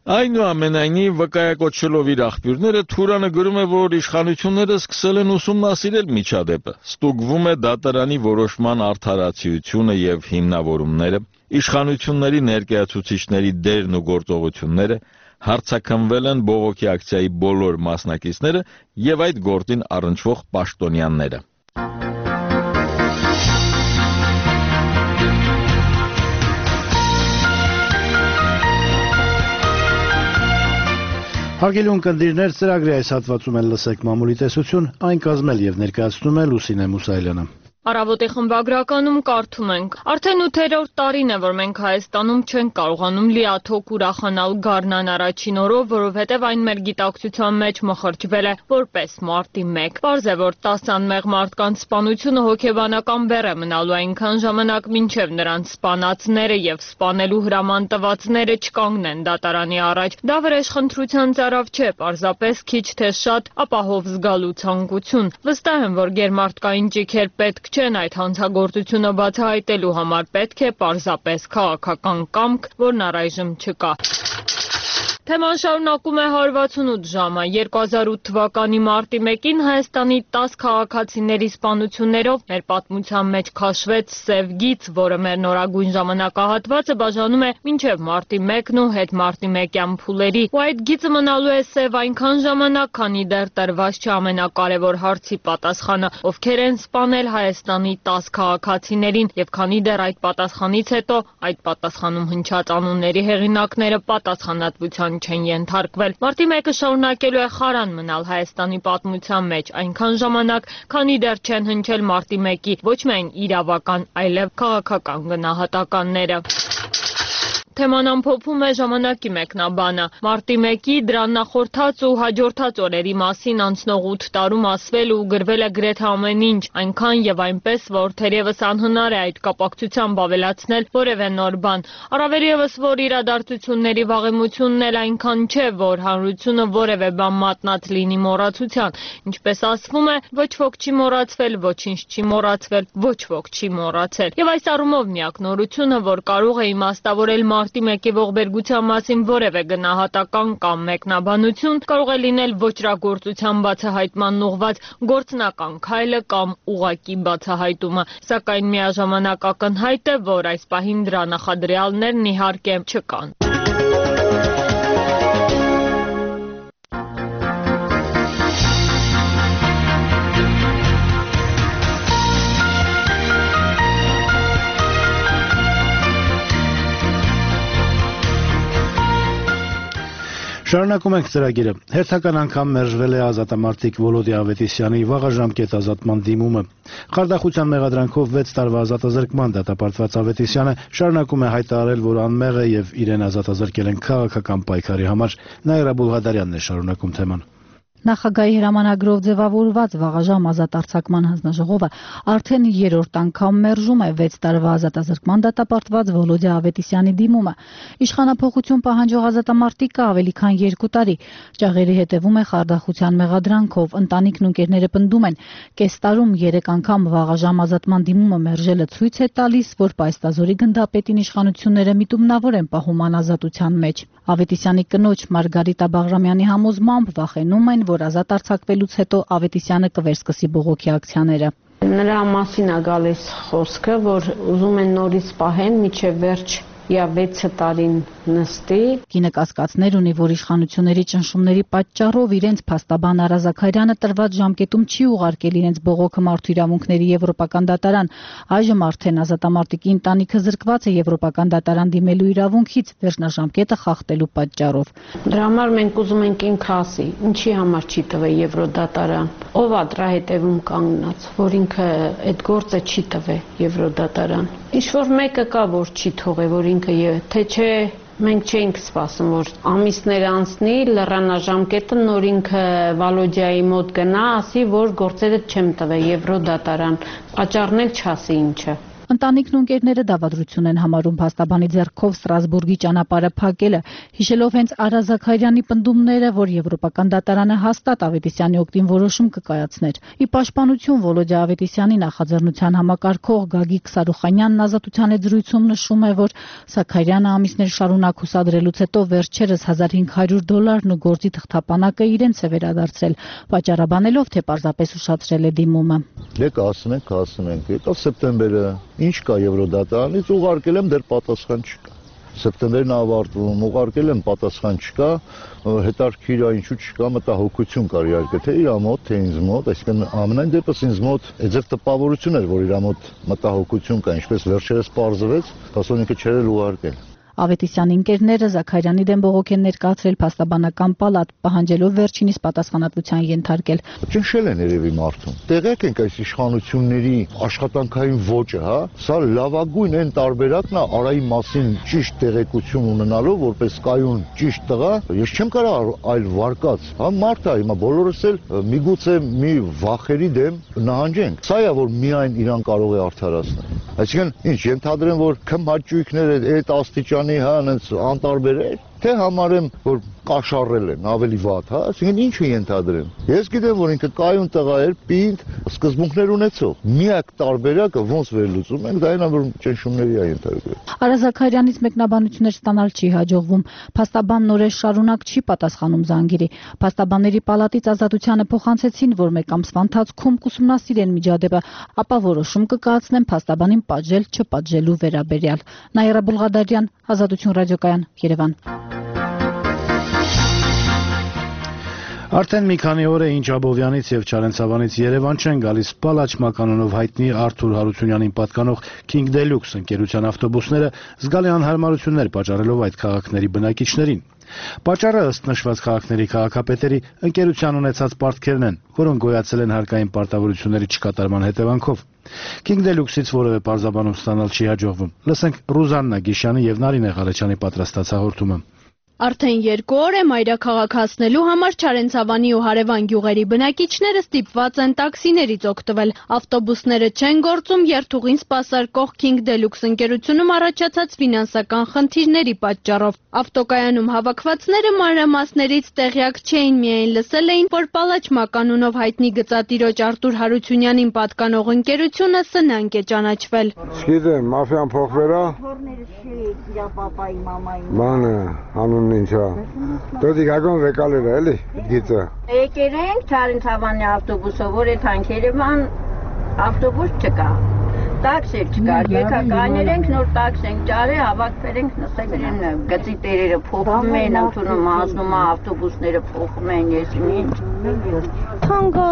Այնուամենայնիվ, վկայակոչելով իր աղբյուրները, Թուրանը գրում է, որ իշխանությունները սկսել են ուսումնասիրել միջադեպը, ստուգվում է դատարանի որոշման արդարացիությունը եւ հիմնավորումները, իշխանությունների ներկայացուցիչների դերն ու գործողությունները, հարցաքննվել են բողոքի ակցիայի բոլոր մասնակիցները եւ այդ գործին առնչվող պաշտոնյաները։ Հարգելի ունկնդիրներ, ծրագրի այս հատվածում էլ լսեք մամուլի տեսություն, այն կազմել եւ ներկայացնում է Լուսինե Մուսայելյանը։ Առավոտի խմբագրականում կարդում ենք. Արդեն 8-րդ տարին է, որ մենք Հայաստանում չենք կարողանում լիաթոք ուրախանալ գարնան առաջին օրով, որովհետև այն մեր գիտակցության մեջ մխրճվել է որպես մարտի 1։ Պարզ է, որ 10 անմեղ մարդկանց սպանությունը հոգեբանական բեռ է մնալու այնքան ժամանակ, մինչև նրանց սպանածները եւ սպանելու հրաման տվածները չկանգնեն դատարանի առաջ։ Դա վրեժխնդրության ծարավ չէ, պարզապես քիչ թե շատ ապահով զգալու ցանկություն։ Վստահ եմ, որ գերմարտկային ճիգեր պետք չեն այդ հանցագործությունը բացահայտելու համար, պետք է պարզապես քաղաքական կամք, որն առայժմ չկա։ Թեման շարունակում է 168 ժամը։ 2008 թվականի մարտի 1-ին Հայաստանի 10 քաղաքացիների սպանություններով մեր պատմության մեջ քաշվեց սև գիծ, որը մեր նորագույն ժամանակահատվածը բաժանում է մինչև մարտի 1-ն ու հետմարտի 1-յան փուլերի։ Ու այդ գիծը մնալու է սև այնքան ժամանակ, քանի դեռ տրված չէ ամենակարևոր հարցի պատասխանը, ովքեր են սպանել Հայաստանի 10 քաղաքացիներին, եւ քանի դեռ այդ պատասխանից հետո այդ պատասխանում հնչած անունների հեղինակները պատասխանատվության չեն ենթարկվել։ Մարտի 1-ը շարունակելու է խարան մնալ Հայաստանի պատմության մեջ այնքան ժամանակ, քանի դեռ չեն հնչել մարտի 1-ի ոչ միայն իրավական, այլև քաղաքական գնահատականները։ Թեման ամփոփում է ժամանակի մեկնաբանը։ Մարտի 1-ի դրան նախորդած ու հաջորդած օրերի մասին անցնող 8 տարում ասվել ու գրվել է գրեթե ամեն ինչ, այնքան եւ այնպես, որ թերևս անհնար է այդ կապակցությամբ ավելացնել որևէ նոր բան։ Առավել եւս, որ իրադարձությունների վաղեմությունն էլ այնքան չէ, որ հանրությունը որևէ բան մատնած լինի մոռացության։ Ինչպես ասվում է, ոչ ոք չի մոռացվել, ոչինչ չի մոռացվել, ոչ ոք չի մոռացել։ Եվ այս առումով միակ նորությունը, որ կարող է իմաստավորել մարտի 1-ի ողբերգության մասին որևէ գնահատական կամ մեկնաբանություն, կարող է լինել ոճրագործության բացահայտման ուղղված գործնական քայլը կամ ուղղակի բացահայտումը, սակայն միաժամանակ ակնհայտ է, որ այս պահին դրա նախադրյալներն իհարկե չկան։ Շարունակում ենք ծրագիրը։ Հերթական անգամ մերժվել է ազատամարտիկ Վոլոդի Ավետիսյանի վաղաժամկետ ազատման դիմումը։ Խարդախության մեղադրանքով 6 տարվա ազատազրկման դատապարտված Ավետիսյանը շարունակում է հայտարարել, որ անմեղ է եւ իրեն ազատազրկել են քաղաքական պայքարի համար։ Նաիրա Բուլղադարյանն է շարունակում թեման։ Նախագահի հրամանագրով ձևավորված վաղաժամ ազատ արձակման հանձնաժողովը արդեն 3-րդ անգամ մերժում է 6 տարվա ազատազրկման դատապարտված Վոլոդի Ավետիսյանի դիմումը։ Իշխանափոխություն պահանջող ազատամարտիկը ավելի քան 2 տարի ճաղերի հետևում է խարդախության մեղադրանքով։ Ընտանիքն ու ընկերները պնդում են, կես տարում 3 անգամ վաղաժամ ազատման դիմումը մերժելը ցույց է տալիս, որ պայստազորի գնդապետին իշխանությունները միտումնավոր են պահում անազատության մեջ։ Ավետիսյանի կնոջ Մարգարիտա Բաղրամյանի համոզմամբ վախենում են, որ ազատ արձակվելուց հետո Ավետիսյանը կվերսկսի բողոքի ակցիաները։ Նրա մասին է գալիս խոսքը, որ ուզում են նորից պահեն մինչև վերջ 6 տարին նստի։ Կինը կասկածներ ունի, որ իշխանությունների ճնշումների պատճառով իրենց փաստաբան Արա Զաքարյանը տրված ժամկետում չի ուղարկել իրենց բողոքը մարդու իրավունքների եվրոպական դատարան։ Այժմ արդեն ազատամարտիկի ընտանիքը զրկված է եվրոպական դատարան դիմելու իրավունքից վերջնաժամկետը խախտելու պատճառով։ Դրա համար մենք ուզում ենք ինքը ասի, ինչի համար չի տվել Եվրոդատարան։ Ով է դրա հետևում կանգնած, որ ինքը այդ գործը չի տվել Եվրոդատարան։ Ինչ որ մեկը կա, որ չի թողել, որ ինքը թե չէ մենք չէինք սպասում, որ ամիսներ անցնի, լռանա ժամկետը, նոր ինքը Վալոդիայի մոտ գնա, ասի, որ գործերը չեմ տվել Եվրոդատարան, պատճառն էլ չասի ինչը։ Ընտանիքն ու ընկերները դավադրություն են համարում փաստաբանի ձեռքով Ստրասբուրգի ճանապարհը փակելը, հիշելով հենց Արա Զաքարյանի պնդումները, որ Եվրոպական դատարանը հաստատ Ավետիսյանի օգտին որոշում կկայացներ։ Ի պաշտպանություն Վոլոդյա Ավետիսյանի նախաձեռնության համակարգող Գագիկ Սարուխանյանն Ազատության զրույցում նշում է, որ Զաքարյանը ամիսներ շարունակ հուսադրելուց հետո վերջերս $1500 ու գործի թղթապանակը իրենց է վերադարձրել, պատճառաբանելով, թե պարզապես ուշացրել է դիմումը։ Դեք ասնենք, եկավ սեպտեմբերը, ինչ կա Եվրոդատարանից, ուղարկել եմ, դեռ պատասխան չկա։ Սեպտեմբերն ավարտվում, ուղարկել եմ, պատասխան չկա, հետարքիր է ինչու չկա, մտահոգություն կար իհարկե, թե իր մոտ, թե ինձ մոտ, այսինքն ամենայն դեպս ինձ մոտ այդպես տպավորություն էր, որ իր մոտ մտահոգություն կա, ինչպես վերջերս պարզվեց, փաստորեն չէր էլ ուղարկել։ Ավետիսյանի ընկերները Զաքարյանի դեմ բողոք են ներկայացրել փաստաբանական պալատ, պահանջելով վերջինիս պատասխանատվության ենթարկել։ Ճնշել են երևի մարդուն։ Տեղյակ ենք այս իշխանությունների աշխատանքային ոճը, հա, սա լավագույն այն տարբերակն է Արայի մասին ճիշտ տեղեկություն ունենալով, որպես կայուն ճիշտ տղա, ես չեմ կարող այլ վարկած, հա, մարդ է, հիմա բոլորս էլ միգուցե մի վախերի դեմ նահանջենք։ Սա է, որ միայն իրան կարող է արդարացնել։ Այսինքն, ինչ ենթադրեմ, որ քմհաճույքները այդ աստիճան հենց անտարբեր էր, թե համարեմ, որ կաշառել են, ավելի վատ, հա, այսինքն ինչու ենթադրեմ։ Ես գիտեմ, որ ինքը կայուն տղա էր, պինդ, սկզբունքներ ունեցող։ Միակ տարբերակը ոնց վերլուծում ենք, դա այն է, որ ճնշումների է ենթարկվել։ Արա Զաքարյանից մեկնաբանություններ ստանալ չի հաջողվում։ Փաստաբանն օրեր շարունակ չի պատասխանում զանգերի։ Փաստաբանների պալատից Ազատությանը փոխանցեցին, որ մեկ ամսվա ընթացքում կուսումնասիրեն միջադեպը, ապա որոշում կկայացնեն փաստաբանին պատժել չպատժելու վերաբերյալ։ Նաիրա Բուլղադարյան, Ազատություն ռադիոկայան, Երևան։ Արդեն մի քանի օր է ինչ Աբովյանից եւ Չարենցավանից Երևան չեն գալիս Պալաչ մականունով հայտնի Արթուր Հարությունյանին պատկանող King Deluxe ընկերության ավտոբուսները զգալի անհարմարություններ պատճառելով այդ քաղաքների բնակիչներին։ Պատճառը ըստ նշված քաղաքների քաղաքապետերի ընկերության ունեցած պարտքերն են, որոնք գոյացել են հարկային պարտավորությունների չկատարման հետևանքով։ King Deluxe-ից որևէ պարզաբանում ստանալ չի հաջողվում։ Լսենք Ռուզաննա Գիշյանի եւ Նարինե Ղարեչյանի պատրաստած հաղորդումը։ Արդեն 2 օր է մայրաքաղաք հասնելու համար Չարենցավանի ու Հարևան գյուղերի բնակիչները ստիպված են տաքսիներից օգտվել։ Ավտոբուսները չեն գործում երթուղին սպասարկող King Deluxe ընկերությունում առաջացած ֆինանսական խնդիրների պատճառով։ Ավտոկայանում հավաքվածները մանրամասներից տեղյակ չէին, միայն լսել էին, որ Պալաչ մականունով հայտնի գծատիրոջ Արթուր Հարությունյանին պատկանող ընկերությունը սնանկ է ճանաչվել։ Չգիտեմ, մաֆիան փոխվել է։ Բանը հանուն ինչա։ Դուք եկան վեկալեր էլի, գիծը։ Եկել ենք Չարենցավանի ավտոբուսով, որ է Երևան ավտոբուս չկա։ Տաքսի չկար, եկա կաներ ենք, նոր տաքս ենք ճարել, հավաքվել ենք, նստել են գծի տերերը փոխում են, ընդունում ազնում է, ավտոբուսները փոխում են, ես ինչ։ Թանկա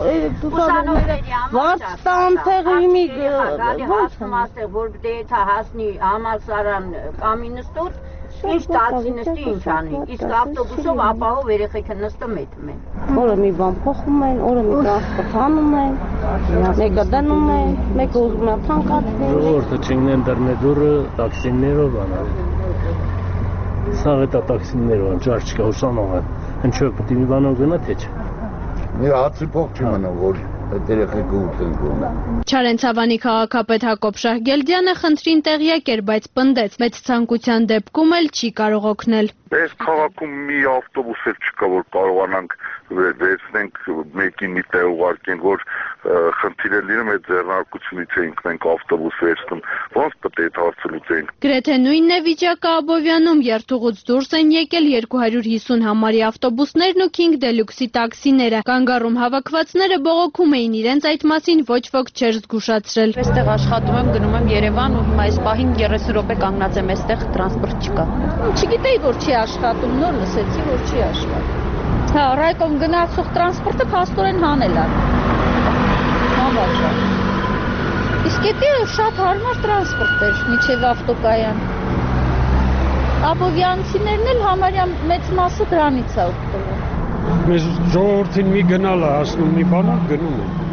վարձտան տեղի մի հասնում աստեղ, որ դեթա հասնի համալսարան կամինստոց, ինչ տաքսի նստի ինչ անի, իսկ ավտոբուսով ապահով երեխեքը նստում են։ Օրը մի բան փոխում են, օրը մի տրանսպորտ անում են, մեկը դնում են, մեկը ուզում է թանկացնել։ Ժողովուրդը չգնեն դռնեդուրը տաքսիներով անալ։ Սա է տաքսիներով, ճար չկա ուսանող է։ Ինչու պետք է մի բանով գնա թե չէ։ Մի հացի փող չմնա, որ այդ երեխեքը ուտեն գոնե։ Չարենցավանի քաղաքապետ Հակոբ Շահգելդյանը խնդրին տեղյակ էր, բայց պնդեց, մեծ ցանկության դեպքում էլ չի կարող օգնել։ Այս քաղաքում մի ավտոբուս էլ չկա, որ կարողանանք վերցնենք մեկին մի տեղ ուղարկենք, որ խնդիրը լինում է ձեռնարկությունից էինք մենք ավտոբուս վերցնում, ոնց պետք է այդ հարցը լուծենք։ Գրեթե նույնն է վիճակը Աբովյանում, երթուղուց դուրս են եկել 250 համարի ավտոբուսներն ու King Deluxe-ի տաքսիները։ Կանգառում հավաքվածները բողոքում էին, իրենց այդ մասին ոչ ոք չէր զգուշացրել։ Այստեղ աշխատում եմ, գնում եմ Երևան ու հիմա այս պահին 30 րոպե կանգնած եմ այստեղ, տրանսպորտ չկա։ Չգիտեի, որ չի աշխատում, նոր լսեցի, որ չի աշխատում։ Հա, ռայկոմ գնացող տրանսպորտը փաստորեն հանել է։ Անվաճառ։ Իսկ դա շատ հարմար տրանսպորտ էր, միջև ավտոկայան։ Աբովյանցիներն էլ համարյա մեծ մասը դրանից է օգտվում։ Մեզ ժողովրդին մի գնալը հասնում մի բանակ գնում է։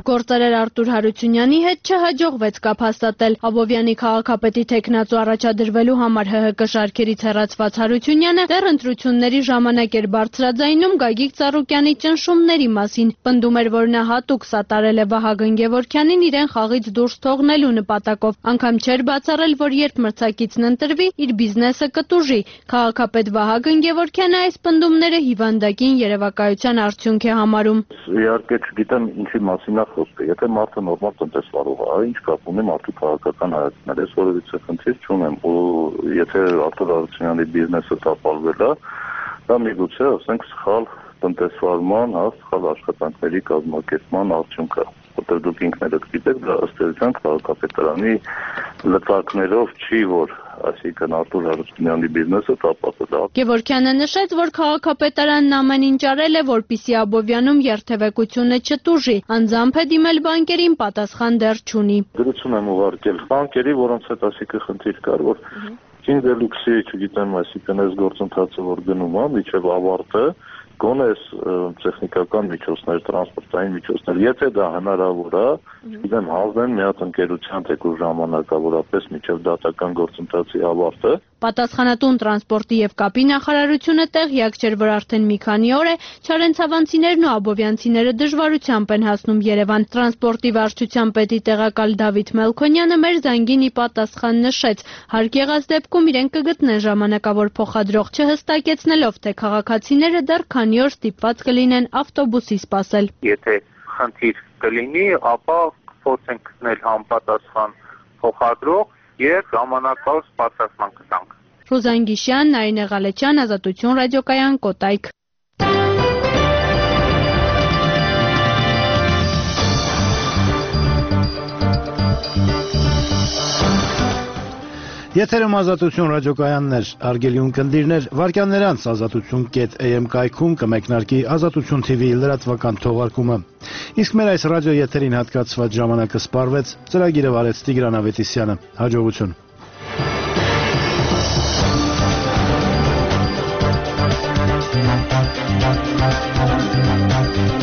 Գործարար Արտուր Հարությունյանի հետ չհաջողվեց կապ հաստատել։ Աբովյանի քաղաքապետի թեկնածու առաջադրվելու համար ՀՀԿ շարքերից հեռացված Հարությունյանը դեռ ընտրությունների ժամանակ էր բարձրաձայնում Գագիկ Ծառուկյանի ճնշումների մասին։ Պնդում էր, որ նա հատուկ սատարել է Վահագն Գևորգյանին իրեն խաղից դուրս թողնելու նպատակով։ Անգամ չէր բացառել, որ երբ մրցակիցն ընտրվի, իր բիզնեսը կտուժի։ Քաղաքապետ Վահագն Գևորգյանը այս պնդումները հիվանդակին երևակայության արդյունք է համարում։ Իհարկե չգիտեմ ինչի մասին է խոսքը։ Եթե մարդը նորմալ տնտեսվարող է, ինչ կապ ունի մարդու քաղաքական հայացքներ, ես որևիցե խնդիր չունեմ, ու եթե Արտուր Հարությունյանի բիզնեսը տապալվել է, դա միգուցե ասենք սխալ տնտեսվարման, սխալ աշխատանքների կազմակերպման արդյունք է։ Որտեղ դուք ինքներդ գիտեք, դա ըստ էության քաղաքապետարանի լծակներով չի, որ այսինքն Արտուր Հարությունյանի բիզնեսը տապալվել է։ Գևորգյանը նշեց, որ քաղաքապետարանն ամեն ինչ արել է, որպեսզի Աբովյանում երթևեկությունը չտուժի։ Անձամբ է դիմել բանկերին, պատասխան դեռ չունի։ Դրություն եմ ուղարկել բանկերի, որոնց հետ այսինքն խնդիր կար, որ Կինգելուքսի, չգիտեմ, այսինքն այս գործընթացը որ գնում է, միջև ավարտը գոնե տեխնիկական միջոցներ, տրանսպորտային միջոցներ, եթե դա հնարավոր է, չգիտեմ, հանձնեն մի հատ ընկերության թեկուզ ժամանակավորապես միջև դատական գործընթացի ավարտը։ Պատասխանատուն տրանսպորտի եւ կապի նախարարությունը տեղյակ չէր, որ արդեն մի քանի օր է չարենցավանցիներն ու աբովյանցիները դժվարությամբ են հասնում Երևան։ Տրանսպորտի վարչության պետի տեղակալ Դավիթ Մելքոնյանը մեր զանգին ի պատասխան նշեց, հարկ եղած դեպքում իրենք կգտնեն ժամանակավոր փոխադրող, չհստակեցնելով, թե քաղաքացիները դեռ քանի օր ստիպված կլինեն ավտոբուսի սպասել։ Եթե խնդիր կլինի, ապա փորձենք գտնել համապատասխան փոխադրող եւ ժամանակավոր սպասարկման կտանք։ Ռուզան Գիշյան, Նարինե Ղալեչյան, Ազատություն ռադիոկայան, Կոտայք։ Եթերում Ազատություն ռադիոկայաններ, արգելի ունկնդիրներ, վարքյաններ անց azatutun.am կայքում կմեկնարկի Ազատություն TV լրատվական թողարկումը։ Իսկ մեր այս ռադիո եթերին հատկացված ժամանակը սպառվեց, ծրագիրը վարեց Տիգրան Ավետիսյանը։ Հաջողություն։ Thank you.